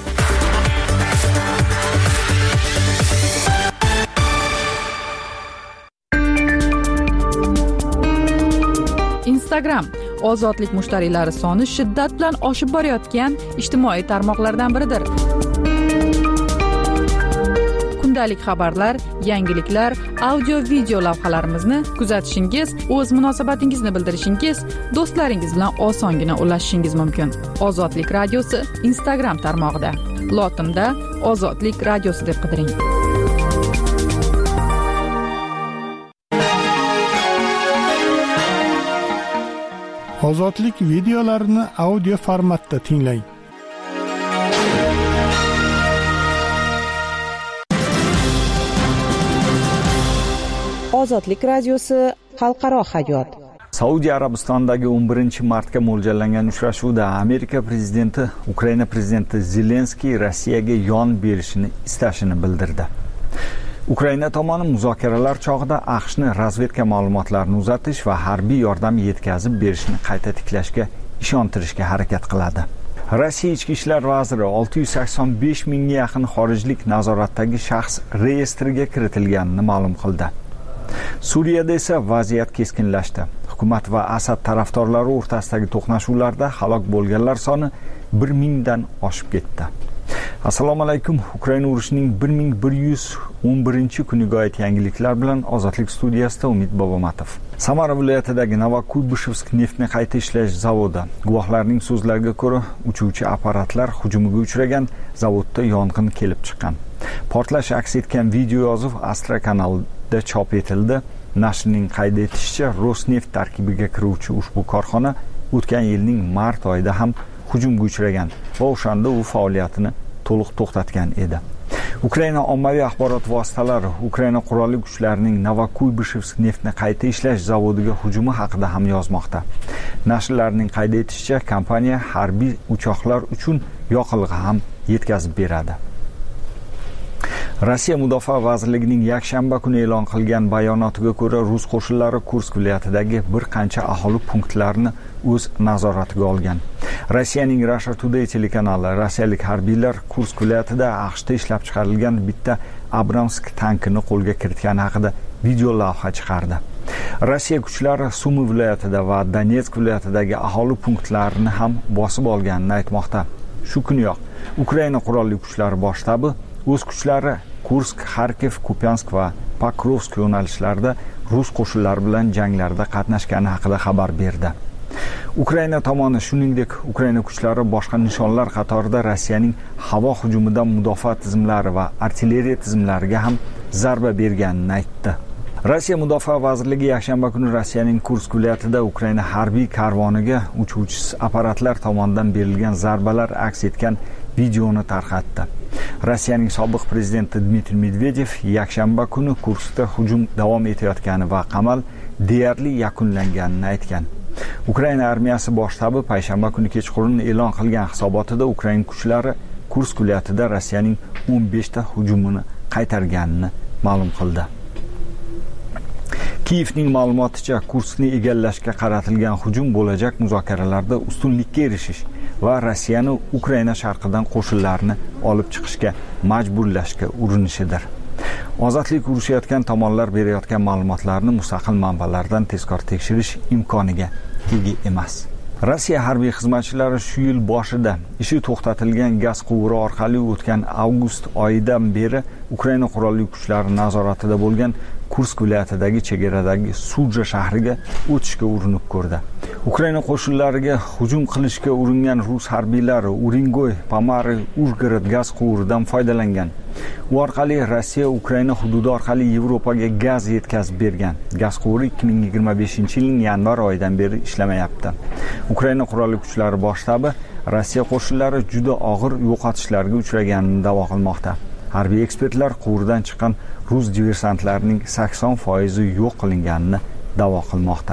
Instagram ozodlik mushtariylari soni shiddat bilan oshib borayotgan ijtimoiy tarmoqlardan biridir. Kundalik xabarlar, yangiliklar, audio-video lavhalarimizni kuzatishingiz, o'z munosabatingizni bildirishingiz, do'stlaringiz bilan osongina ulashishingiz mumkin. Ozodlik radiosi Instagram tarmog'ida. Lotinda Ozodlik radiosi deb qidiring. Ozodlik videolarini audio formatda tinglang. Ozodlik radiosi xalqaro hayot. Saudiya Arabistonidagi o'n birinchi martga mo'ljallangan uchrashuvda Amerika prezidenti Ukraina prezidenti Zelenskiy Rossiyaga yon berishini istashini bildirdi. Ukraina tomoni muzokaralar chog'ida AQShni razvedka ma'lumotlarini uzatish va harbiy yordam yetkazib berishni qayta tiklashga ishontirishga harakat qiladi. Rossiya ichki ishlar vaziri olti yuz sakson besh mingga yaqin xorijlik nazoratdagi shaxs reyestriga kiritilganini ma'lum qildi. Suriyada esa vaziyat keskinlashdi. Hukumat va Asad tarafdorlari o'rtasidagi to'qnashuvlarda halok bo'lganlar soni bir mingdan oshib ketdi. Assalomu alaykum. Ukraina urushining bir ming bir yuz o'n birinchi kuniga oid yangiliklar bilan Ozodlik studiyasida Umid Bobomatov. Samara viloyatidagi Novokuybishevsk neftni qayta ishlash zavodi guvohlarning so'zlariga ko'ra uchuvchi apparatlar hujumiga uchragan zavodda yong'in kelib chiqqan. Portlash aks etgan video yozuv Astra kanalida chop etildi. Nashrning qayd etishicha, Rosneft tarkibiga kiruvchi ushbu korxona o'tgan yilning mart oyida ham hujumga uchragan va o'shanda u faoliyatini to'liq to'xtatgan edi. Ukraina ommaviy axborot vositalari Ukraina qurolli kuchlarining Novokuybishevsk neftni qayta ishlash zavodiga hujumi haqida ham yozmoqda. Nashrlarning qayd etishicha, kompaniya harbiy uchoqlar uchun yoqilg'i ham yetkazib beradi. Rossiya Mudofaa vazirligining yakshanba kuni e'lon qilgan bayonotiga ko'ra, rus qo'shinlari Kursk viloyatidagi bir qancha aholi punktlarini o'z nazoratiga olgan. Rossiyaning Russia Today telekanali rossiyalik harbiylar Kursk viloyatida AQShda ishlab chiqarilgan bitta Abramsk tankini qo'lga kiritgani haqida video lavha chiqardi. Rossiya kuchlari Sumi viloyatida va Donetsk viloyatidagi aholi punktlarini ham bosib olganini aytmoqda. Shu kuniyoq Ukraina qurolli kuchlari bosh shtabi o'z kuchlari Kursk, Kharkiv, Kupyansk va Pokrovsk yo'nalishlarida rus qo'shinlari bilan janglarda qatnashgani haqida xabar berdi. Ukraina tomoni shuningdek Ukraina kuchlari boshqa nishonlar qatorida Rossiyaning havo hujumidan mudofaa tizimlari va artilleriya tizimlariga ham zarba berganini aytdi. Rossiya Mudofaa vazirligi yakshanba kuni Rossiyaning Kursk viloyatida Ukraina harbiy karvoniga uchuvchisiz apparatlar tomonidan berilgan zarbalar aks etgan videoni tarqatdi. Rossiyaning sobiq prezidenti Dmitriy Medvedev yakshanba kuni Kurskda hujum davom etayotgani va qamal deyarli yakunlanganini aytgan. Ukraina armiyasi bosh shtabi payshanba kuni kechqurun e'lon qilgan hisobotida Ukraina kuchlari Kursk viloyatida Rossiyaning o'n besh ta hujumini qaytarganini ma'lum qildi. Kiyevning ma'lumoticha, Kurskni egallashga qaratilgan hujum bo'lajak muzokaralarda ustunlikka erishish va Rossiyani Ukraina sharqidan qo'shinlarni olib chiqishga majburlashga urinishidir. Ozodlik urushayotgan tomonlar berayotgan ma'lumotlarni mustaqil manbalardan tezkor tekshirish imkoniga ega emas. Rossiya harbiy xizmatchilari shu yil boshida ishi to'xtatilgan gaz quvuri orqali o'tgan avgust oyidan beri Ukraina qurolli kuchlari nazoratida bo'lgan Kursk viloyatidagi chegaradagi Suja shahriga o'tishga urinib ko'rdi. Ukraina qo'shinlariga hujum qilishga uringan rus harbiylari Urengoy, Pomari, Urgorod gaz quvuridan foydalangan. U orqali Rossiya Ukraina hududi orqali Yevropaga gaz yetkazib bergan. Gaz quvuri ikki ming yigirma beshinchi yilning yanvar oyidan beri ishlamayapti. Ukraina qurolli kuchlari bosh shtabi Rossiya qo'shinlari juda og'ir yo'qotishlarga uchraganini da'vo qilmoqda. Harbiy ekspertlar quvurdan chiqqan rus diversantlarining sakson foizi yo'q qilinganini da'vo qilmoqda.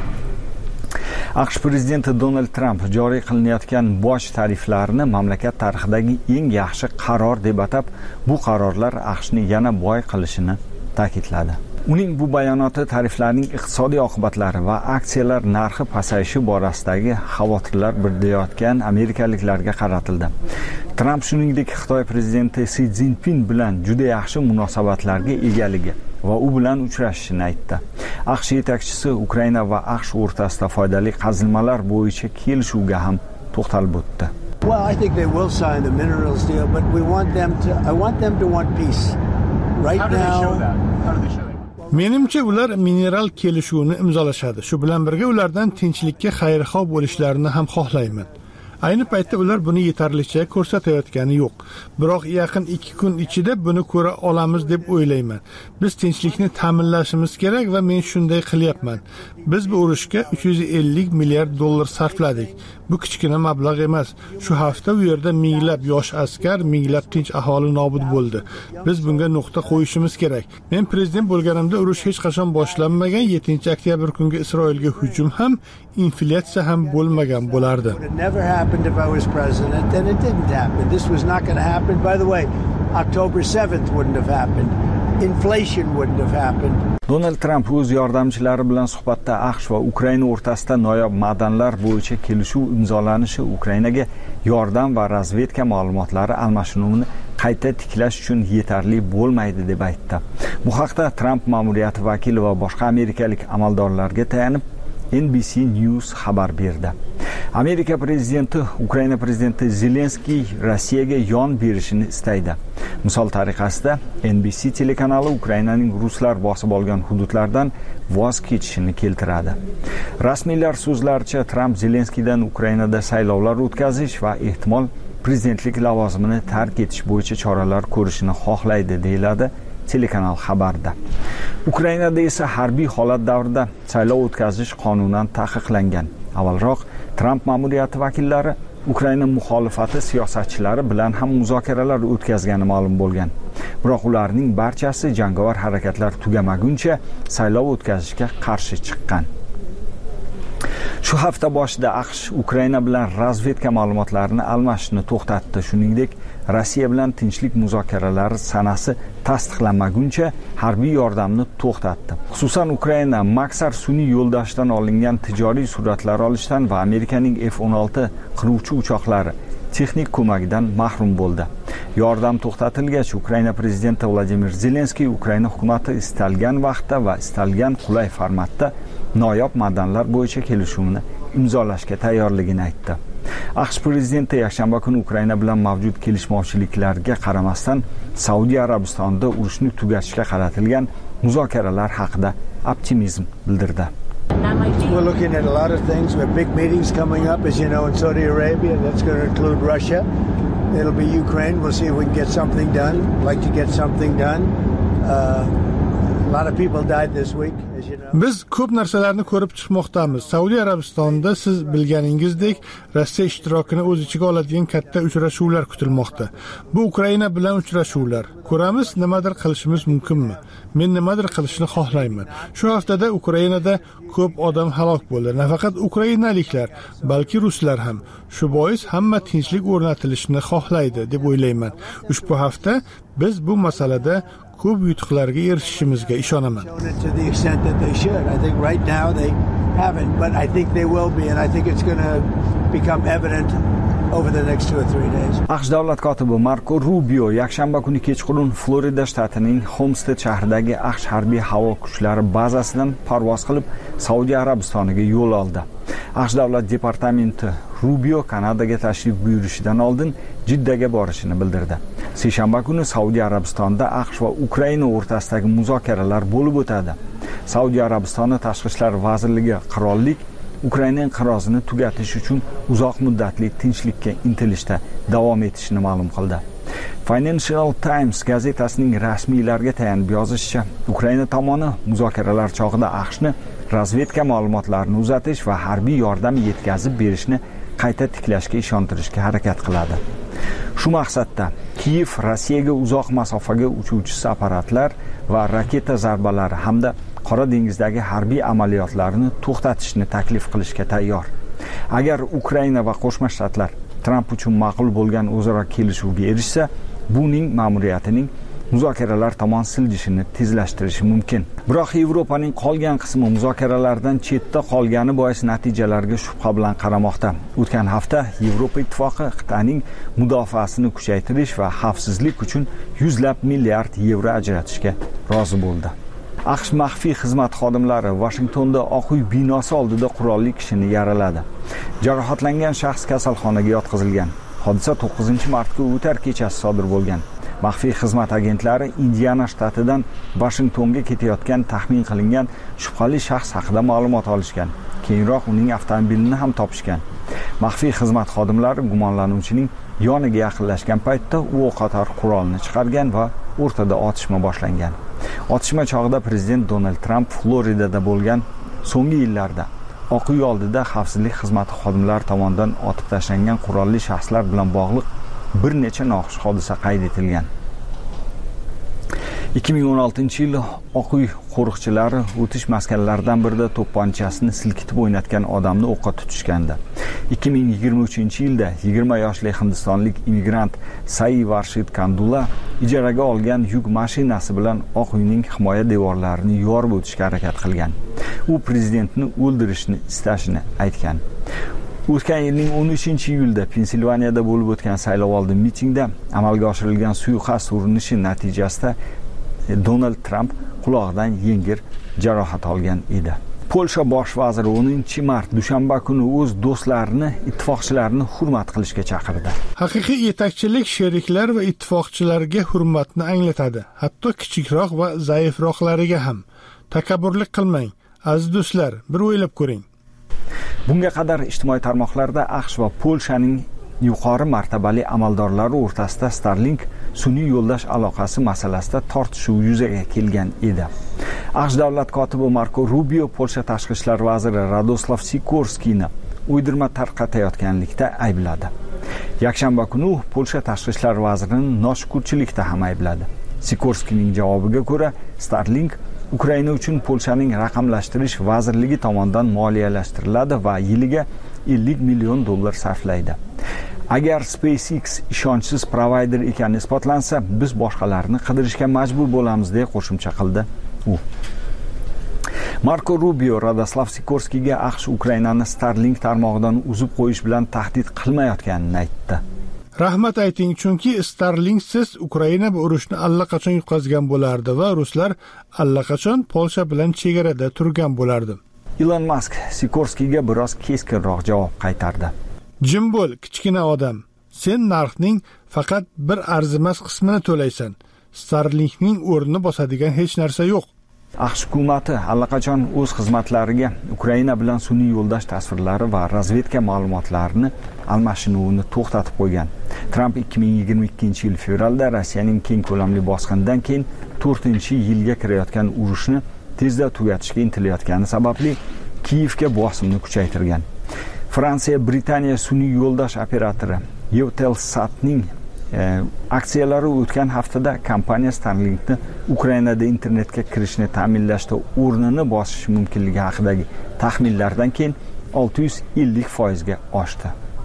AQSh prezidenti Donald Trump joriy qilinayotgan boj tariflarini mamlakat tarixidagi eng yaxshi qaror deb atab, bu qarorlar AQShni yana boy qilishini ta'kidladi. Uning bu bayonoti tariflarning iqtisodiy oqibatlari va aksiyalar narxi pasayishi borasidagi xavotirlar bildirayotgan amerikaliklarga qaratildi. Trump shuningdek Xitoy prezidenti Si Szinpin bilan juda yaxshi munosabatlarga egaligi va u bilan uchrashishini aytdi. AQSh yetakchisi Ukraina va AQSh o'rtasida foydali qazilmalar bo'yicha kelishuvga ham to'xtalib o'tdi. Well, I think they will sign the minerals deal, but we want them to I want them to want peace. Right now. How do they show that? How do they show that? Menimcha ular mineral kelishuvni imzolashadi. Shu bilan birga ulardan tinchlikka xayrixoh bo'lishlarini ham xohlayman. Ayni paytda ular buni yetarlicha ko'rsatayotgani yo'q. Biroq yaqin ikki kun ichida buni ko'ra olamiz deb o'ylayman. Biz tinchlikni ta'minlashimiz kerak va men shunday qilyapman. Biz bu urushga uch yuz ellik milliard dollar sarfladik. Bu kichkina mablag' emas. Shu hafta u yerda minglab yosh askar, minglab tinch aholi nobud bo'ldi. Biz bunga nuqta qo'yishimiz kerak. Men prezident bo'lganimda urush hech qachon boshlanmagan, yettinchi oktyabr kungi Isroilga hujum ham, inflyatsiya ham bo'lmagan bo'lardi. If I was president, then it didn't happen. This was not going to happen. By the way, October seventh wouldn't have happened. Inflation wouldn't have happened. Donald Trump o'z yordamchilari bilan suhbatda AQSh va Ukraina o'rtasida noyob ma'danlar bo'yicha kelishuv imzolanishi Ukrainaga yordam va razvedka ma'lumotlari almashinuvini qayta tiklash uchun yetarli bo'lmaydi deb aytdi. Bu haqda Trump ma'muriyati vakili va boshqa amerikalik amaldorlarga tayanib N B C News xabar berdi. Amerika prezidenti Ukraina prezidenti Zelenskiy Rossiyaga yon berishini istaydi. Misol tariqasida N B C telekanali Ukrainaning ruslar bosib olgan hududlardan voz kechishini keltiradi. Rasmiylar so'zlaricha Trump Zelenskiydan Ukrainada saylovlar o'tkazish va ehtimol prezidentlik lavozimini tark etish bo'yicha choralar ko'rishni xohlaydi, deyiladi telekanal xabarda. Ukrainada esa harbiy holat davrida saylov o'tkazish qonunan taqiqlangan. Avvalroq Trump ma'muriyati vakillari Ukraina muxolifati siyosatchilari bilan ham muzokaralar o'tkazgani ma'lum bo'lgan. Biroq ularning barchasi jangovar harakatlar tugamaguncha saylov o'tkazishga qarshi chiqqan. Shu hafta boshida AQSh Ukraina bilan razvedka ma'lumotlarini almashishni to'xtatdi. Shuningdek, Rossiya bilan tinchlik muzokaralari sanasi tasdiqlanmaguncha harbiy yordamni to'xtatdi. Xususan, Ukraina Maksar sun'iy yo'ldoshdan olingan tijoriy suratlar olishdan va Amerikaning F o'n olti qiruvchi uchoqlari texnik ko'magidan mahrum bo'ldi. Yordam to'xtatilgach, Ukraina prezidenti Vladimir Zelenskiy Ukraina hukumati istalgan vaqtda va istalgan qulay formatda noyob ma'danlar bo'yicha kelishuvni imzolashga tayyorligini aytdi. AQSh prezidenti yakshanba kuni Ukraina bilan mavjud kelishmovchiliklarga qaramasdan Saudiya Arabistonida urushni tugatishga qaratilgan muzokaralar haqida optimizm bildirdi. We're looking at a lot of things. We have big meetings coming up, as you know, in Saudi Arabia. That's going to include Russia. It'll be Ukraine. We'll see if we can get something done. I'd like to get something done. Uh, a lot of people died this week, Biz ko'p narsalarni ko'rib chiqmoqdamiz. Saudiya Arabistonida siz bilganingizdek Rossiya ishtirokini o'z ichiga oladigan katta uchrashuvlar kutilmoqda. Bu Ukraina bilan uchrashuvlar. Ko'ramiz, nimadir qilishimiz mumkinmi? Men nimadir qilishni xohlayman. Shu haftada Ukrainada ko'p odam halok bo'ldi. Nafaqat ukrainaliklar, balki ruslar ham. Shu bois hamma tinchlik o'rnatilishini xohlaydi deb o'ylayman. Ushbu hafta biz bu masalada ko'p yutuqlarga erishishimizga ishonaman. AQSh davlat kotibi Marko Rubio yakshanba kuni kechqurun Florida shtatining Homestead shahridagi AQSh harbiy havo kuchlari bazasidan parvoz qilib Saudiya Arabistoniga yo'l oldi. AQSh davlat departamenti Rubio Kanadaga tashrif buyurishidan oldin Jiddaga borishini bildirdi. Seshanba kuni Saudiya Arabistonida AQSh va Ukraina o'rtasidagi muzokaralar bo'lib o'tadi. Saudiya Arabistoni tashqi ishlar vazirligi qirollik Ukraina inqirozini tugatish uchun uzoq muddatli tinchlikka intilishda davom etishini ma'lum qildi. Financial Times gazetasining rasmiylarga tayanib yozishicha, Ukraina tomoni muzokaralar chog'ida AQShni razvedka ma'lumotlarini uzatish va harbiy yordam yetkazib berishni qayta tiklashga ishontirishga harakat qiladi. Shu maqsadda Kiyev Rossiyaga uzoq masofaga uchuvchi apparatlar va raketa zarbalari hamda Qora dengizdagi harbiy amaliyotlarni to'xtatishni taklif qilishga tayyor. Agar Ukraina va Qo'shma Shtatlar Tramp uchun ma'qul bo'lgan o'zaro kelishuvga erishsa, buning ma'muriyatining muzokaralar tomon siljishini tezlashtirishi mumkin. Biroq Yevropaning qolgan qismi muzokaralardan chetda qolgani bois natijalarga shubha bilan qaramoqda. O'tgan hafta Yevropa ittifoqi qit'aning mudofaasini kuchaytirish va xavfsizlik uchun yuzlab milliard yevro ajratishga rozi bo'ldi. AQSh maxfiy xizmat xodimlari Washingtonda Oq uy binosi oldida qurolli kishini yaraladi. Jarohatlangan shaxs kasalxonaga yotqizilgan. Hodisa to'qqizinchi martga o'tar kechasi sodir bo'lgan. Maxfiy xizmat agentlari Indiana shtatidan Washingtonga ketayotgan taxmin qilingan shubhali shaxs haqida ma'lumot olishgan. Keyinroq uning avtomobilini ham topishgan. Maxfiy xizmat xodimlari gumonlanuvchining yoniga yaqinlashgan paytda u o'qotar qurolni chiqargan va o'rtada otishma boshlangan. Otishma chog'ida prezident Donald Trump Floridada bo'lgan. So'nggi yillarda Oq uy oldida xavfsizlik xizmati xodimlari tomonidan otib tashlangan qurolli shaxslar bilan bog'liq bir necha noxush hodisa qayd etilgan. ikki ming o'n oltinchi yil Oq uy qo'riqchilari o'tish maskanlaridan birida to'pponchasini silkitib o'ynatgan odamni o'qqa tutishgandi. ikki ming yigirma uchinchi yilda yigirma yoshli hindistonlik immigrant Sai Varshid Kandula ijaraga olgan yuk mashinasi bilan Oq uyning himoya devorlarini yorib o'tishga harakat qilgan. U prezidentni o'ldirishni istashini aytgan. O'tgan yilning o'n uchinchi iyulda Pensilvaniyada bo'lib o'tgan saylovoldi mitingda amalga oshirilgan suiqasd urinishi natijasida Donald Trump qulog'idan yengil jarohat olgan edi. Polsha bosh vaziri o'ninchi mart dushanba kuni o'z do'stlarini, ittifoqchilarini hurmat qilishga chaqirdi. Haqiqiy yetakchilik sheriklar va ittifoqchilarga hurmatni anglatadi, hatto kichikroq va zaifroqlariga ham. Takabburlik qilmang, aziz do'stlar, bir o'ylab ko'ring. Bunga qadar ijtimoiy tarmoqlarda AQSh va Polshaning yuqori martabali amaldorlari o'rtasida Starlink sun'iy yo'ldosh aloqasi masalasida tortishuv yuzaga kelgan edi. AQSh davlat kotibi Marko Rubio Polsha tashqi ishlar vaziri Radoslav Sikorskiyni uydirma tarqatayotganlikda aybladi. Yakshanba kuni u Polsha tashqi ishlar vazirini noshukurchilikda ham aybladi. Sikorskiyning javobiga ko'ra, Starlink Ukraina uchun Polshaning raqamlashtirish vazirligi tomonidan moliyalashtiriladi va yiliga ellik million dollar sarflaydi. Agar SpaceX ishonchsiz provayder ekani isbotlansa, biz boshqalarni qidirishga majbur bo'lamiz deb qo'shimcha qildi u. Marko Rubio Radoslav Sikorskiyga AQSh Ukrainani Starlink tarmog'idan uzib qo'yish bilan tahdid qilmayotganini aytdi. Rahmat ayting, chunki Starlinksiz Ukraina bu urushni allaqachon yutqazgan bo'lardi va ruslar allaqachon Polsha bilan chegarada turgan bo'lardi. Elon Musk Sikorskiyga biroz keskinroq javob qaytardi. Jim bo'l, kichkina odam. Sen narxning faqat bir arzimas qismini to'laysan. Starlinkning o'rnini bosadigan hech narsa yo'q. AQSh hukumati allaqachon o'z xizmatlariga Ukraina bilan sun'iy yo'ldosh tasvirlari va razvedka ma'lumotlarini almashinuvini to'xtatib qo'ygan. Trump ikki ming yigirma ikkinchi yil fevralda Rossiyaning keng ko'lamli bosqinidan keyin to'rtinchi yilga kirayotgan urushni tezda tugatishga intilayotgani sababli Kiyevga bosimni kuchaytirgan. Fransiya Britaniya sun'iy yo'ldosh operatori Eutelsatning e, aksiyalari o'tgan haftada kompaniya Starlinkni Ukrainada internetga kirishni ta'minlashda o'rnini bosishi mumkinligi haqidagi taxminlardan keyin olti yuz ellik foiz ga oshdi.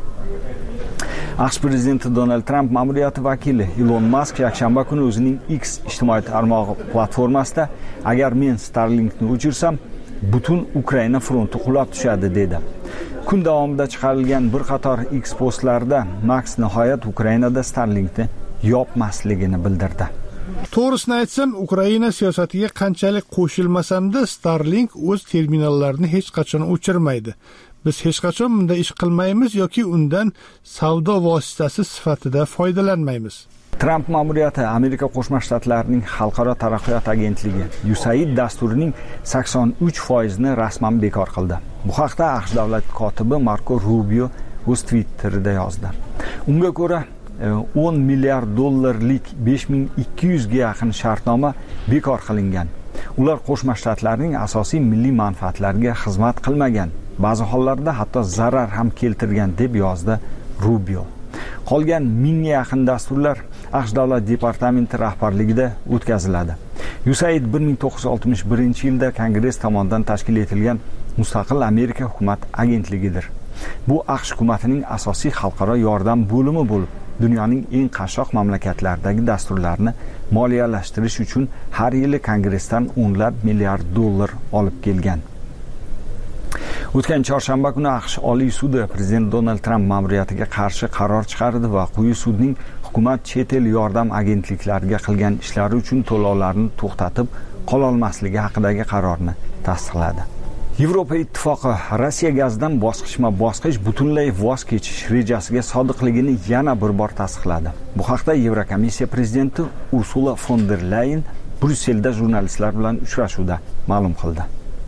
AQSh prezidenti Donald Trump ma'muriyati vakili Elon Musk yakshanba kuni o'zining X ijtimoiy tarmog'i platformasida agar men Starlinkni o'chirsam, butun Ukraina fronti qulab tushadi dedi. Kun davomida chiqarilgan bir qator X postlarda Max nihoyat Ukrainada Starlinkni yopmasligini bildirdi. To'g'risini aytsam, Ukraina siyosatiga qanchalik qo'shilmasamda, Starlink o'z terminallarini hech qachon o'chirmaydi. Biz hech qachon bunday ish qilmaymiz yoki undan savdo vositasi sifatida foydalanmaymiz. Trump ma'muriyati Amerika Qo'shma Shtatlarining Xalqaro taraqqiyot agentligi U S A I D dasturining sakson uch foiz ni rasman bekor qildi. Bu haqda AQSh davlat kotibi Marco Rubio o'z Twitterida yozdi. Unga ko'ra o'n milliard dollarlik besh ming ikki yuz ga yaqin shartnoma bekor qilingan. Ular Qo'shma Shtatlarning asosiy milliy manfaatlariga xizmat qilmagan, ba'zi hollarda hatto zarar ham keltirgan deb yozdi Rubio. Qolgan mingga yaqin dasturlar AQSh davlat departamenti rahbarligida o'tkaziladi. U S A I D bir ming to'qqiz yuz oltmish birinchi yilda Kongress tomonidan tashkil etilgan mustaqil Amerika hukumat agentligidir. Bu AQSh hukumatining asosiy xalqaro yordam bo'limi bo'lib, dunyoning eng qashshoq mamlakatlaridagi dasturlarni moliyalashtirish uchun har yili Kongressdan o'nlab milliard dollar olib kelgan. O'tgan chorshanba kuni AQSh Oliy sudi prezident Donald Trump ma'muriyatiga qarshi qaror chiqardi va quyi sudning hukumat chet el yordam agentliklariga qilgan ishlari uchun to'lovlarni to'xtatib qola olmasligi haqidagi qarorni tasdiqladi. Yevropa ittifoqi Rossiya gazidan bosqichma-bosqich butunlay voz kechish rejasiga sodiqligini yana bir bor tasdiqladi. Bu haqda Yevrokomissiya prezidenti Ursula von der Leyen Brusselda jurnalistlar bilan uchrashuvda ma'lum qildi.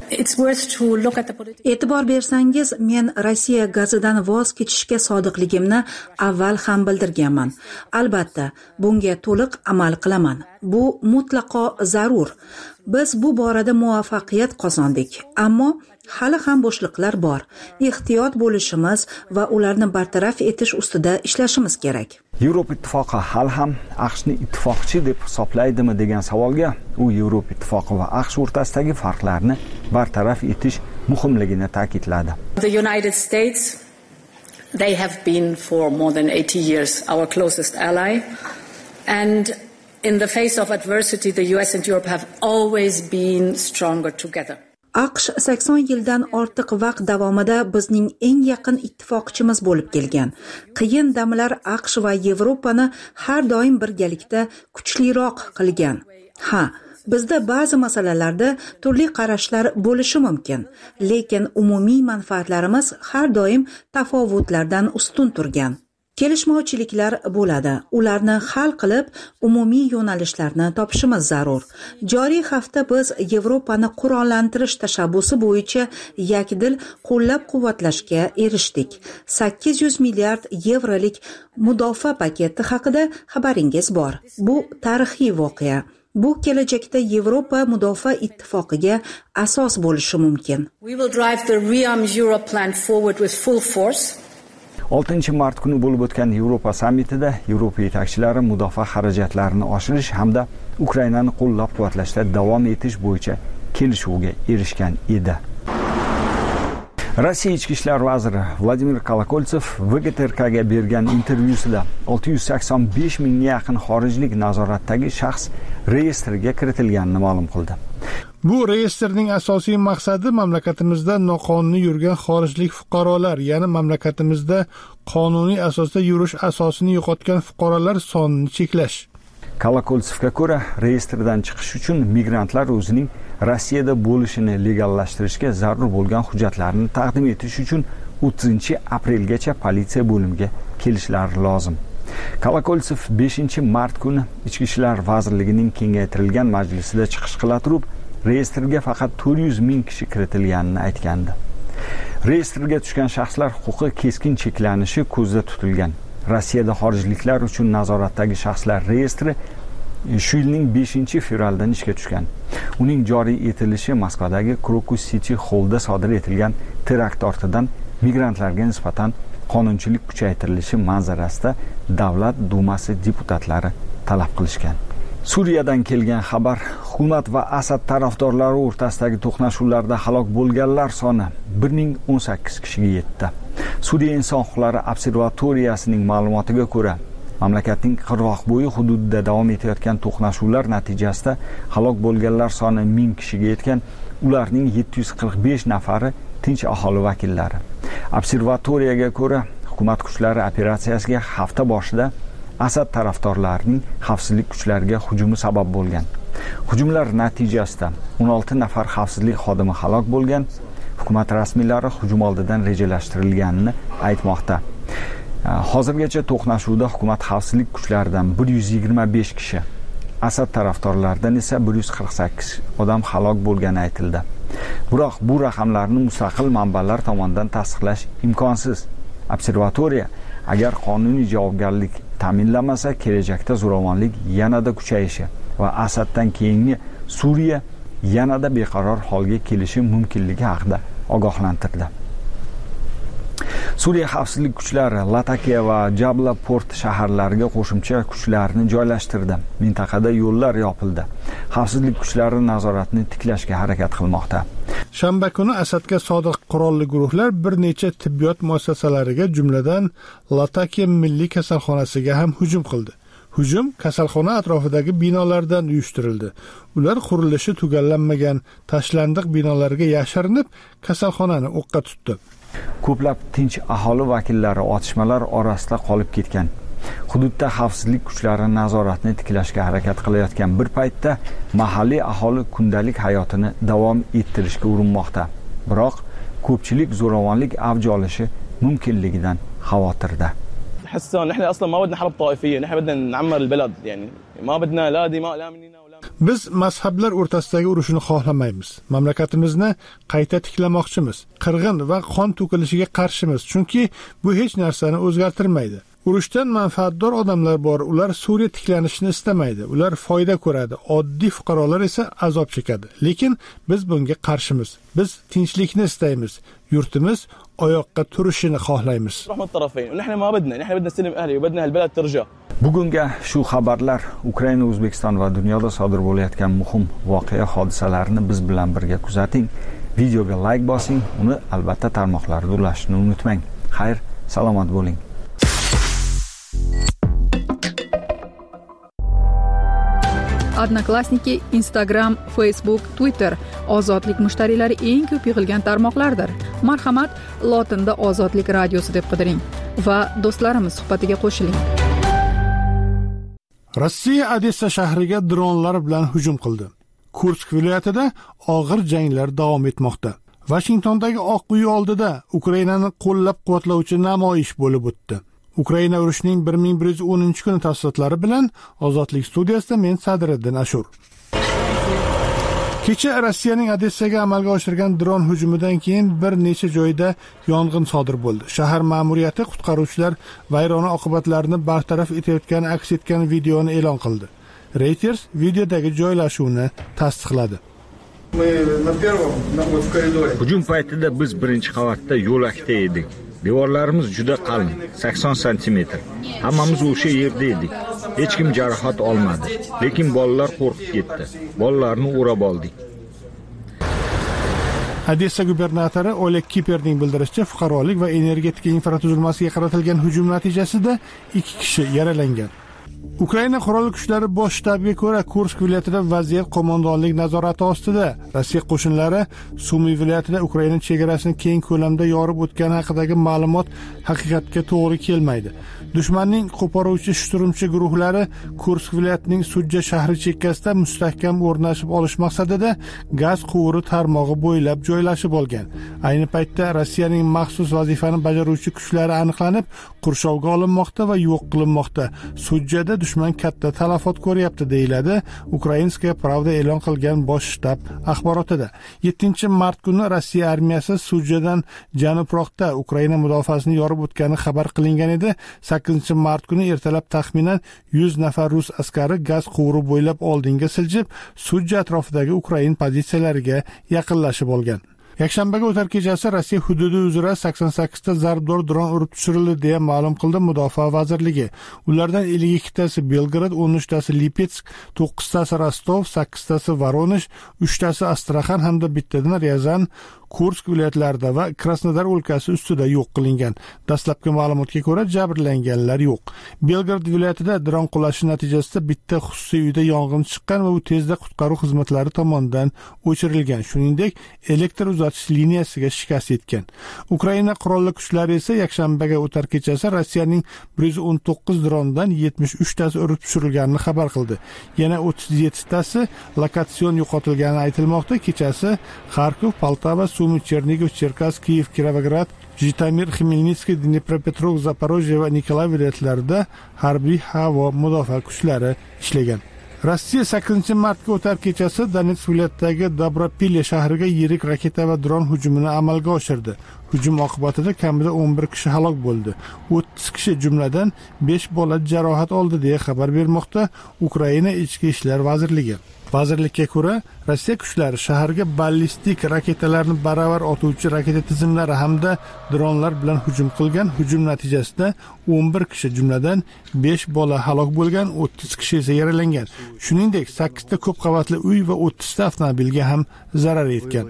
E'tibor bersangiz, men Rossiya gazidan voz kechishga sodiqligimni avval ham bildirganman. Albatta, bunga to'liq amal qilaman. Bu mutlaqo zarur. Biz bu borada muvaffaqiyat qozondik, ammo hali ham bo'shliqlar bor. Ehtiyot bo'lishimiz va ularni bartaraf etish ustida ishlashimiz kerak. Yevropa ittifoqi hali ham AQShni ittifoqchi deb hisoblaydimi degan savolga u Yevropa ittifoqi va AQSh o'rtasidagi farqlarni bartaraf etish muhimligini ta'kidladi. The United States, they have been for more than eighty years our closest ally, and in the face of adversity the U S and Europe have always been stronger together. AQSh sakson yildan ortiq vaqt davomida bizning eng yaqin ittifoqchimiz bo'lib kelgan. Qiyin damlar AQSh va Yevropani har doim birgalikda kuchliroq qilgan. Ha, bizda ba'zi masalalarda turli qarashlar bo'lishi mumkin, lekin umumiy manfaatlarimiz har doim tafovutlardan ustun turgan. Kelishmovchiliklar bo'ladi. Ularni hal qilib, umumiy yo'nalishlarni topishimiz zarur. Joriy hafta biz Yevropani qurollantirish tashabbusi bo'yicha yakdil qo'llab-quvvatlashga erishdik. sakkiz yuz milliard yevrolik mudofaa paketi haqida xabaringiz bor. Bu tarixiy voqea. Bu kelajakda Yevropa mudofaa ittifoqiga asos bo'lishi mumkin. We will drive the Rearm Europe plan forward with full force. oltinchi mart kuni bo'lib o'tgan Yevropa sammitida Yevropa yetakchilari mudofaa xarajatlarini oshirish hamda Ukrainani qo'llab-quvvatlashda davom etish bo'yicha kelishuvga erishgan edi. Rossiya ichki ishlar vaziri Vladimir Kolokoltsev V G T R K ga bergan intervyusida olti yuz sakson besh mingga yaqin xorijlik nazoratdagi shaxs reyestrga kiritilganini ma'lum qildi. Bu reyestrning asosiy maqsadi mamlakatimizda noqonuniy yurgan xorijlik fuqarolar, ya'ni mamlakatimizda qonuniy asosda yurish asosini yo'qotgan fuqarolar sonini cheklash. Kolokoltsevga ko'ra, reyestrdan chiqish uchun migrantlar o'zining Rossiyada bo'lishini legallashtirishga zarur bo'lgan hujjatlarni taqdim etish uchun o'ttizinchi aprelgacha politsiya bo'limiga kelishlari lozim. Kolokoltsev beshinchi mart kuni Ichki ishlar vazirligining kengaytirilgan majlisida chiqish qila turib, reyestrga faqat to'rt yuz ming kishi kiritilganini aytgandi. Reyestrga tushgan shaxslar huquqi keskin cheklanishi ko'zda tutilgan. Rossiyada xorijliklar uchun nazoratdagi shaxslar reyestri shu yilning beshinchi fevralidan ishga tushgan. Uning joriy etilishi Moskvadagi Crocus City Hallda sodir etilgan terakt ortidan migrantlarga nisbatan qonunchilik kuchaytirilishi manzarasida Davlat Dumasi deputatlari talab qilishgan. Suriyadan kelgan xabar: hukumat va Asad tarafdorlari o'rtasidagi to'qnashuvlarda halok bo'lganlar soni bir ming o'n sakkiz kishiga yetdi. Suriya inson huquqlari observatoriyasining ma'lumotiga ko'ra, mamlakatning qirg'oqbo'yi hududida davom etayotgan to'qnashuvlar natijasida halok bo'lganlar soni ming kishiga yetgan. Ularning yetti yuz qirq besh nafari tinch aholi vakillari. Observatoriyaga ko'ra, hukumat kuchlari operatsiyasiga hafta boshida Asad tarafdorlarining xavfsizlik kuchlariga hujumi sabab bo'lgan. Hujumlar natijasida o'n olti nafar xavfsizlik xodimi halok bo'lgan. Hukumat rasmiylari hujum oldidan rejalashtirilganini aytmoqda. Hozirgacha to'qnashuvda hukumat xavfsizlik kuchlaridan bir yuz yigirma besh kishi, Asad tarafdorlaridan esa bir yuz qirq sakkiz odam halok bo'lgani aytildi. Biroq bu raqamlarni mustaqil manbalar tomonidan tasdiqlash imkonsiz. Observatoriya agar qonuniy javobgarlik ta'minlanmasa, kelajakda zo'ravonlik yanada kuchayishi va Asaddan keyingi Suriya yanada beqaror holga kelishi mumkinligi haqida ogohlantirdi. Suriya xavfsizlik kuchlari Latakiya va Jabla port shaharlariga qo'shimcha kuchlarni joylashtirdi. Mintaqada yo'llar yopildi. Xavfsizlik kuchlari nazoratni tiklashga harakat qilmoqda. Shanba kuni Asadga sodiq qurolli guruhlar bir necha tibbiyot muassasalariga, jumladan Latakiya milliy kasalxonasiga ham hujum qildi. Hujum kasalxona atrofidagi binolardan uyushtirildi. Ular qurilishi tugallanmagan tashlandiq binolarga yashirinib, kasalxonani o'qqa tutdi. Ko'plab tinch aholi vakillari otishmalar orasida qolib ketgan. Hududda xavfsizlik kuchlari nazoratni tiklashga harakat qilayotgan bir paytda mahalliy aholi kundalik hayotini davom ettirishga urinmoqda. Biroq ko'pchilik zo'ravonlik avj olishi mumkinligidan xavotirda. حس ان احنا اصلا ما بدنا حرب طائفيه، نحن بدنا نعمر البلد، يعني ما بدنا لا دماء لا مننا ولا. Biz mazhablar o'rtasidagi urushni xohlamaymiz. Mamlakatimizni qayta tiklamoqchimiz. Qirg'in va qon to'kilishiga qarshimiz, chunki bu hech narsani o'zgartirmaydi. Urushdan manfaatdor odamlar bor, ular Suriya tiklanishini istamaydi. Ular foyda ko'radi, oddiy fuqarolar esa azob chekadi. Lekin biz bunga qarshimiz. Biz tinchlikni istaymiz. Yurtimiz oyoqqa turishini xohlaymiz. Bugunga shu xabarlar Ukraina, O'zbekiston va dunyoda sodir bo'layotgan muhim voqea hodisalarni biz bilan birga kuzating. Videoga like bosing, uni albatta tarmoqlarda ulashishni unutmang. Xayr, salomat bo'ling. Odnoklassniki, Instagram, Facebook, Twitter ozodlik mushtariylari eng ko'p yig'ilgan tarmoqlardir. Marhamat, lotinda Ozodlik radiosi deb qidiring va do'stlarimiz suhbatiga qo'shiling. Rossiya Odessa shahriga dronlar bilan hujum qildi. Kursk viloyatida og'ir janglar davom etmoqda. Washingtondagi Oq uy oldida Ukrainani qo'llab-quvvatlovchi namoyish bo'lib o'tdi. Ukraina urushining bir ming bir yuz o'ninchi kuni tafsilotlari bilan Ozodlik studiyasida men Sadriddin Ashur. Kecha Rossiyaning Odessaga amalga oshirgan dron hujumidan keyin bir necha joyda yong'in sodir bo'ldi. Shahar ma'muriyati qutqaruvchilar vayrona oqibatlarini bartaraf etayotgani aks etgan videoni e'lon qildi. Reuters videodagi joylashuvni tasdiqladi. Hujum paytida biz birinchi qavatda yo'lakda edik. Devorlarimiz juda qalin, sakson santimetr. Hammamiz o'sha yerda edik. Hech kim jarohat olmadi, lekin bolalar qo'rqib ketdi. Bolalarni o'rab oldik. Odessa gubernatori Oleg Kiperning bildirishicha, fuqarolik va energetika infratuzilmasiga qaratilgan hujum natijasida ikki kishi yaralangan. Ukraina qurolli kuchlari bosh shtabiga ko'ra, Kursk viloyatida vaziyat qo'mondonlik nazorati ostida. Rossiya qo'shinlari Sumy viloyatida Ukraina chegarasini keng ko'lamda yorib o'tgani haqidagi ma'lumot haqiqatga to'g'ri kelmaydi. Dushmanning qo'poruvchi shturmchi guruhlari Kursk viloyatining Sudja shahri chekkasida mustahkam o'rnashib olish maqsadida gaz quvuri tarmog'i bo'ylab joylashib olgan. Ayni paytda Rossiyaning maxsus vazifani bajaruvchi kuchlari aniqlanib, qurshovga olinmoqda va yo'q qilinmoqda. Sudja Ukrainada dushman katta talafot ko'ryapti, deyiladi Ukrainskaya Pravda e'lon qilgan bosh shtab axborotida. yettinchi mart kuni Rossiya armiyasi Sujadan janubroqda Ukraina mudofaasini yorib o'tgani xabar qilingan edi. sakkizinchi mart kuni ertalab taxminan yuz nafar rus askari gaz quvuri bo'ylab oldinga siljib, Suja atrofidagi Ukrain pozitsiyalariga yaqinlashib olgan. Yakshanbaga o'tar kechasi Rossiya hududi uzra sakson sakkizta zarbdor dron urib tushirildi deya ma'lum qildi Mudofaa vazirligi. Ulardan ellik ikkitasi Belgrad, o'n uchtasi Lipetsk, to'qqiztasi Rostov, sakkiztasi Voronoj, uchtasi Astraxan hamda bittadan Ryazan, Kursk viloyatlarida va Krasnodar o'lkasi ustida yo'q qilingan. Dastlabki ma'lumotga ko'ra jabrlanganlar yo'q. Belgrad viloyatida dron qulashi natijasida bitta xususiy uyda yong'in chiqqan va u tezda qutqaruv xizmatlari tomonidan o'chirilgan. Shuningdek, elektr uzatish liniyasiga shikast yetgan. Ukraina qurolli kuchlari esa yakshanbaga o'tar kechasi Rossiyaning bir yuz o'n to'qqiz drondan yetmish uchtasi urib tushirilganini xabar qildi. Yana o'ttiz yettitasi lokatsion yo'qotilgani aytilmoqda. Kechasi Kharkov, Poltava, Sumy, Chernigov, Cherkassk, Kiyev, Kirovograd, Jitomir, Xmelnitskiy, Dnepropetrovsk, Zaporojye va Nikolay viloyatlarida harbiy havo mudofaa kuchlari ishlagan. Rossiya sakkizinchi martga o'tar kechasi Donetsk viloyatidagi Dobropilya shahriga yirik raketa va dron hujumini amalga oshirdi. Hujum oqibatida kamida o'n bir kishi halok bo'ldi. o'ttiz kishi, jumladan besh bola jarohat oldi deya xabar bermoqda Ukraina Ichki ishlar vazirligi. Vazirlikka ko'ra, Rossiya kuchlari shaharga ballistik raketalarni baravar otuvchi raketa tizimlari hamda dronlar bilan hujum qilgan. Hujum natijasida o'n bir kishi, jumladan besh bola halok bo'lgan, o'ttiz kishi esa yaralangan. Shuningdek, sakkizta ko'p qavatli uy va o'ttizta avtomobilga ham zarar yetgan.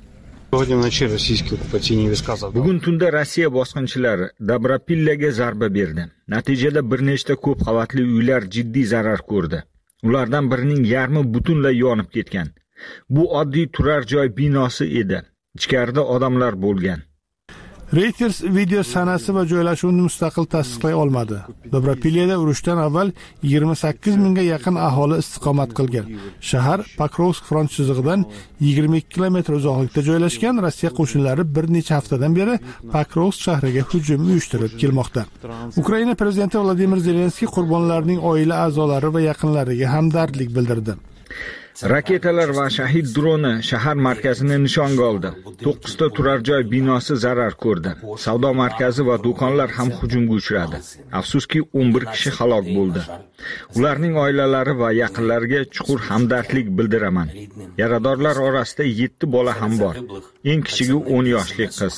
Bugun tunda Rossiya bosqinchilari Dobropillaga zarba berdi. Natijada bir nechta ko'p qavatli uylar jiddiy zarar ko'rdi. Ulardan birining yarmi butunlay yonib ketgan. Bu oddiy turar joy binosi edi. Ichkarida odamlar bo'lgan. Reuters video sanasi va joylashuvini mustaqil tasdiqlay olmadi. Dobropilyada urushdan avval yigirma sakkiz mingga yaqin aholi istiqomat qilgan. Shahar Pokrovsk front chizig'idan yigirma ikki kilometr uzoqlikda joylashgan. Rossiya qo'shinlari bir necha haftadan beri Pokrovsk shahriga hujum uyushtirib kelmoqda. Ukraina prezidenti Vladimir Zelenskiy qurbonlarning oila a'zolari va yaqinlariga hamdardlik bildirdi. Raketalar va shahid droni shahar markazini nishonga oldi. to'qqizta turar joy binosi zarar ko'rdi. Savdo markazi va do'konlar ham hujumga uchradi. Afsuski, o'n bir kishi halok bo'ldi. Ularning oilalari va yaqinlariga chuqur hamdardlik bildiraman. Yaradorlar orasida yetti bola ham bor. Eng kichigi o'n yoshli qiz.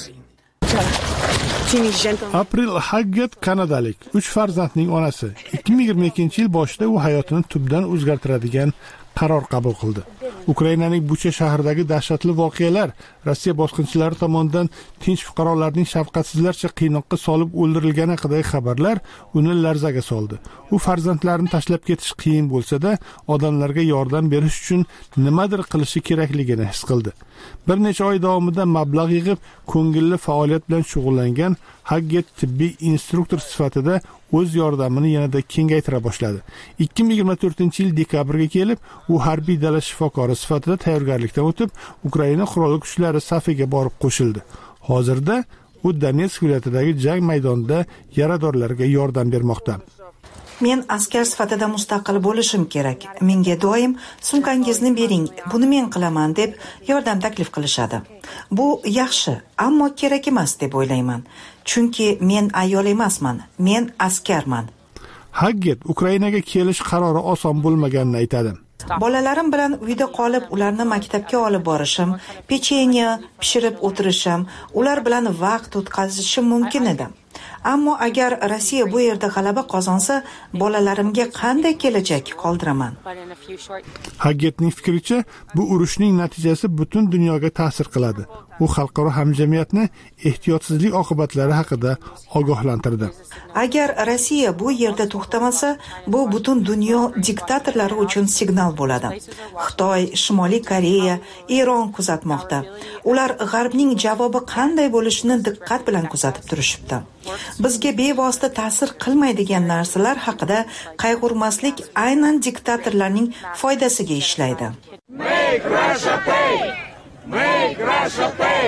April Haggett kanadalik, uch farzandning onasi. ikki ming yigirma ikkinchi yil boshida u hayotini tubdan o'zgartiradigan qaror qabul qildi. Ukrainaning Bucha shahridagi dahshatli voqealar, Rossiya bosqinchilari tomonidan tinch fuqarolarning shafqatsizlarcha qiynoqqa solib o'ldirilgani haqidagi xabarlar uni larzaga soldi. U farzandlarini tashlab ketish qiyin bo'lsa-da, odamlarga yordam berish uchun nimadir qilishi kerakligini his qildi. Bir necha oy davomida mablag' yig'ib, ko'ngilli faoliyat bilan shug'ullangan Haggett tibbiy instruktor sifatida o'z yordamini yanada kengaytira boshladi. ikki ming yigirma to'rtinchi yil dekabrga kelib, u harbiy dala shifokori sifatida tayyorgarlikdan o'tib, Ukraina qurolli kuchlari safiga borib qo'shildi. Hozirda u Donetsk viloyatidagi jang maydonida yaradorlarga yordam bermoqda. Men askar sifatida mustaqil bo'lishim kerak. Menga doim sumkangizni bering, buni men qilaman deb yordam taklif qilishadi. Bu yaxshi, ammo kerak emas deb o'ylayman. Chunki men ayol emasman, men askarman. Haggett Ukrainaga kelish qarori oson bo'lmaganini aytadi. Bolalarim bilan uyda qolib, ularni maktabga olib borishim, pecheniya pishirib o'tirishim, ular bilan vaqt o'tkazishim mumkin edi. Ammo agar Rossiya bu yerda g'alaba qozonsa, bolalarimga qanday kelajak qoldiraman? Haggettning fikricha, bu urushning natijasi butun dunyoga ta'sir qiladi. U xalqaro hamjamiyatni ehtiyotsizlik oqibatlari haqida ogohlantirdi. Agar Rossiya bu yerda to'xtamasa, bu butun dunyo diktatorlari uchun signal bo'ladi. Xitoy, Shimoliy Koreya, Eron kuzatmoqda. Ular G'arbning javobi qanday bo'lishini diqqat bilan kuzatib turishibdi. Bizga bevosita ta'sir qilmaydigan narsalar haqida qayg'urmaslik aynan diktatorlarning foydasiga ishlaydi. Make Russia pay! Make Russia pay!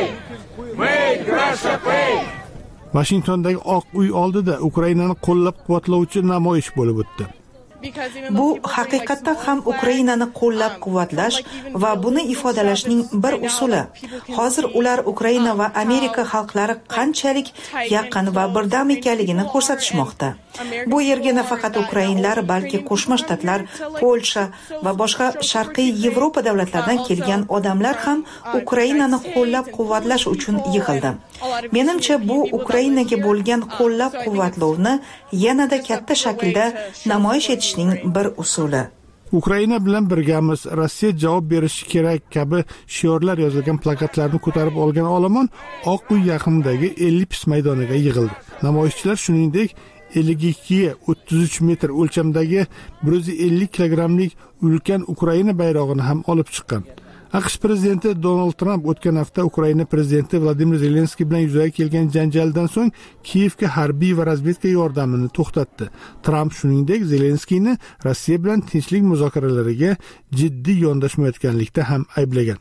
Make Russia pay! Washingtondagi Oq uy oldida Ukrainani qo'llab-quvvatlovchi namoyish bo'lib o'tdi. Bu haqiqatdan ham Ukrainani qo'llab-quvvatlash va buni ifodalashning bir usuli. Hozir ular Ukraina va Amerika xalqlari qanchalik yaqin va birdam ekanligini ko'rsatishmoqda. Bu yerga nafaqat ukrainlar, balki Qo'shma Shtatlar, Polsha va boshqa Sharqiy Yevropa davlatlaridan kelgan odamlar ham Ukrainani qo'llab-quvvatlash uchun yig'ildi. Menimcha, bu Ukrainaga bo'lgan qo'llab-quvvatlovni yanada katta shaklda namoyish etishning bir usuli. Ukraina bilan birgamiz, Rossiya javob berishi kerak kabi shiorlar yozilgan plakatlarni ko'tarib olgan olomon Oq uy yaqinidagi Ellips maydoniga yig'ildi. Namoyishchilar shuningdek ellik ikki ga o'ttiz uch metr o'lchamdagi bir yuz ellik kilogrammlik ulkan Ukraina bayrog'ini ham olib chiqqan. AQSh prezidenti Donald Trump o'tgan hafta Ukraina prezidenti Vladimir Zelenskiy bilan yuzaga kelgan janjaldan so'ng Kiyevga harbiy va razvedka yordamini to'xtatdi. Trump shuningdek Zelenskiyni Rossiya bilan tinchlik muzokaralariga jiddiy yondashmayotganlikda ham ayblagan.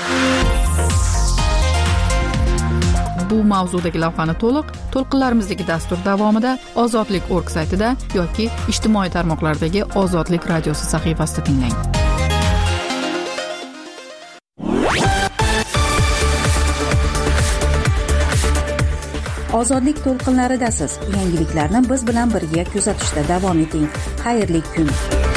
Bu mavzudagi lavhani to'liq to'lqinlarimizdagi dastur davomida ozodlik точка org saytida yoki ijtimoiy tarmoqlardagi Ozodlik radiosi sahifasida tinglang. Ozodlik to'lqinlaridasiz. Yangiliklarni biz bilan birga kuzatishda davom eting. Xayrli kun.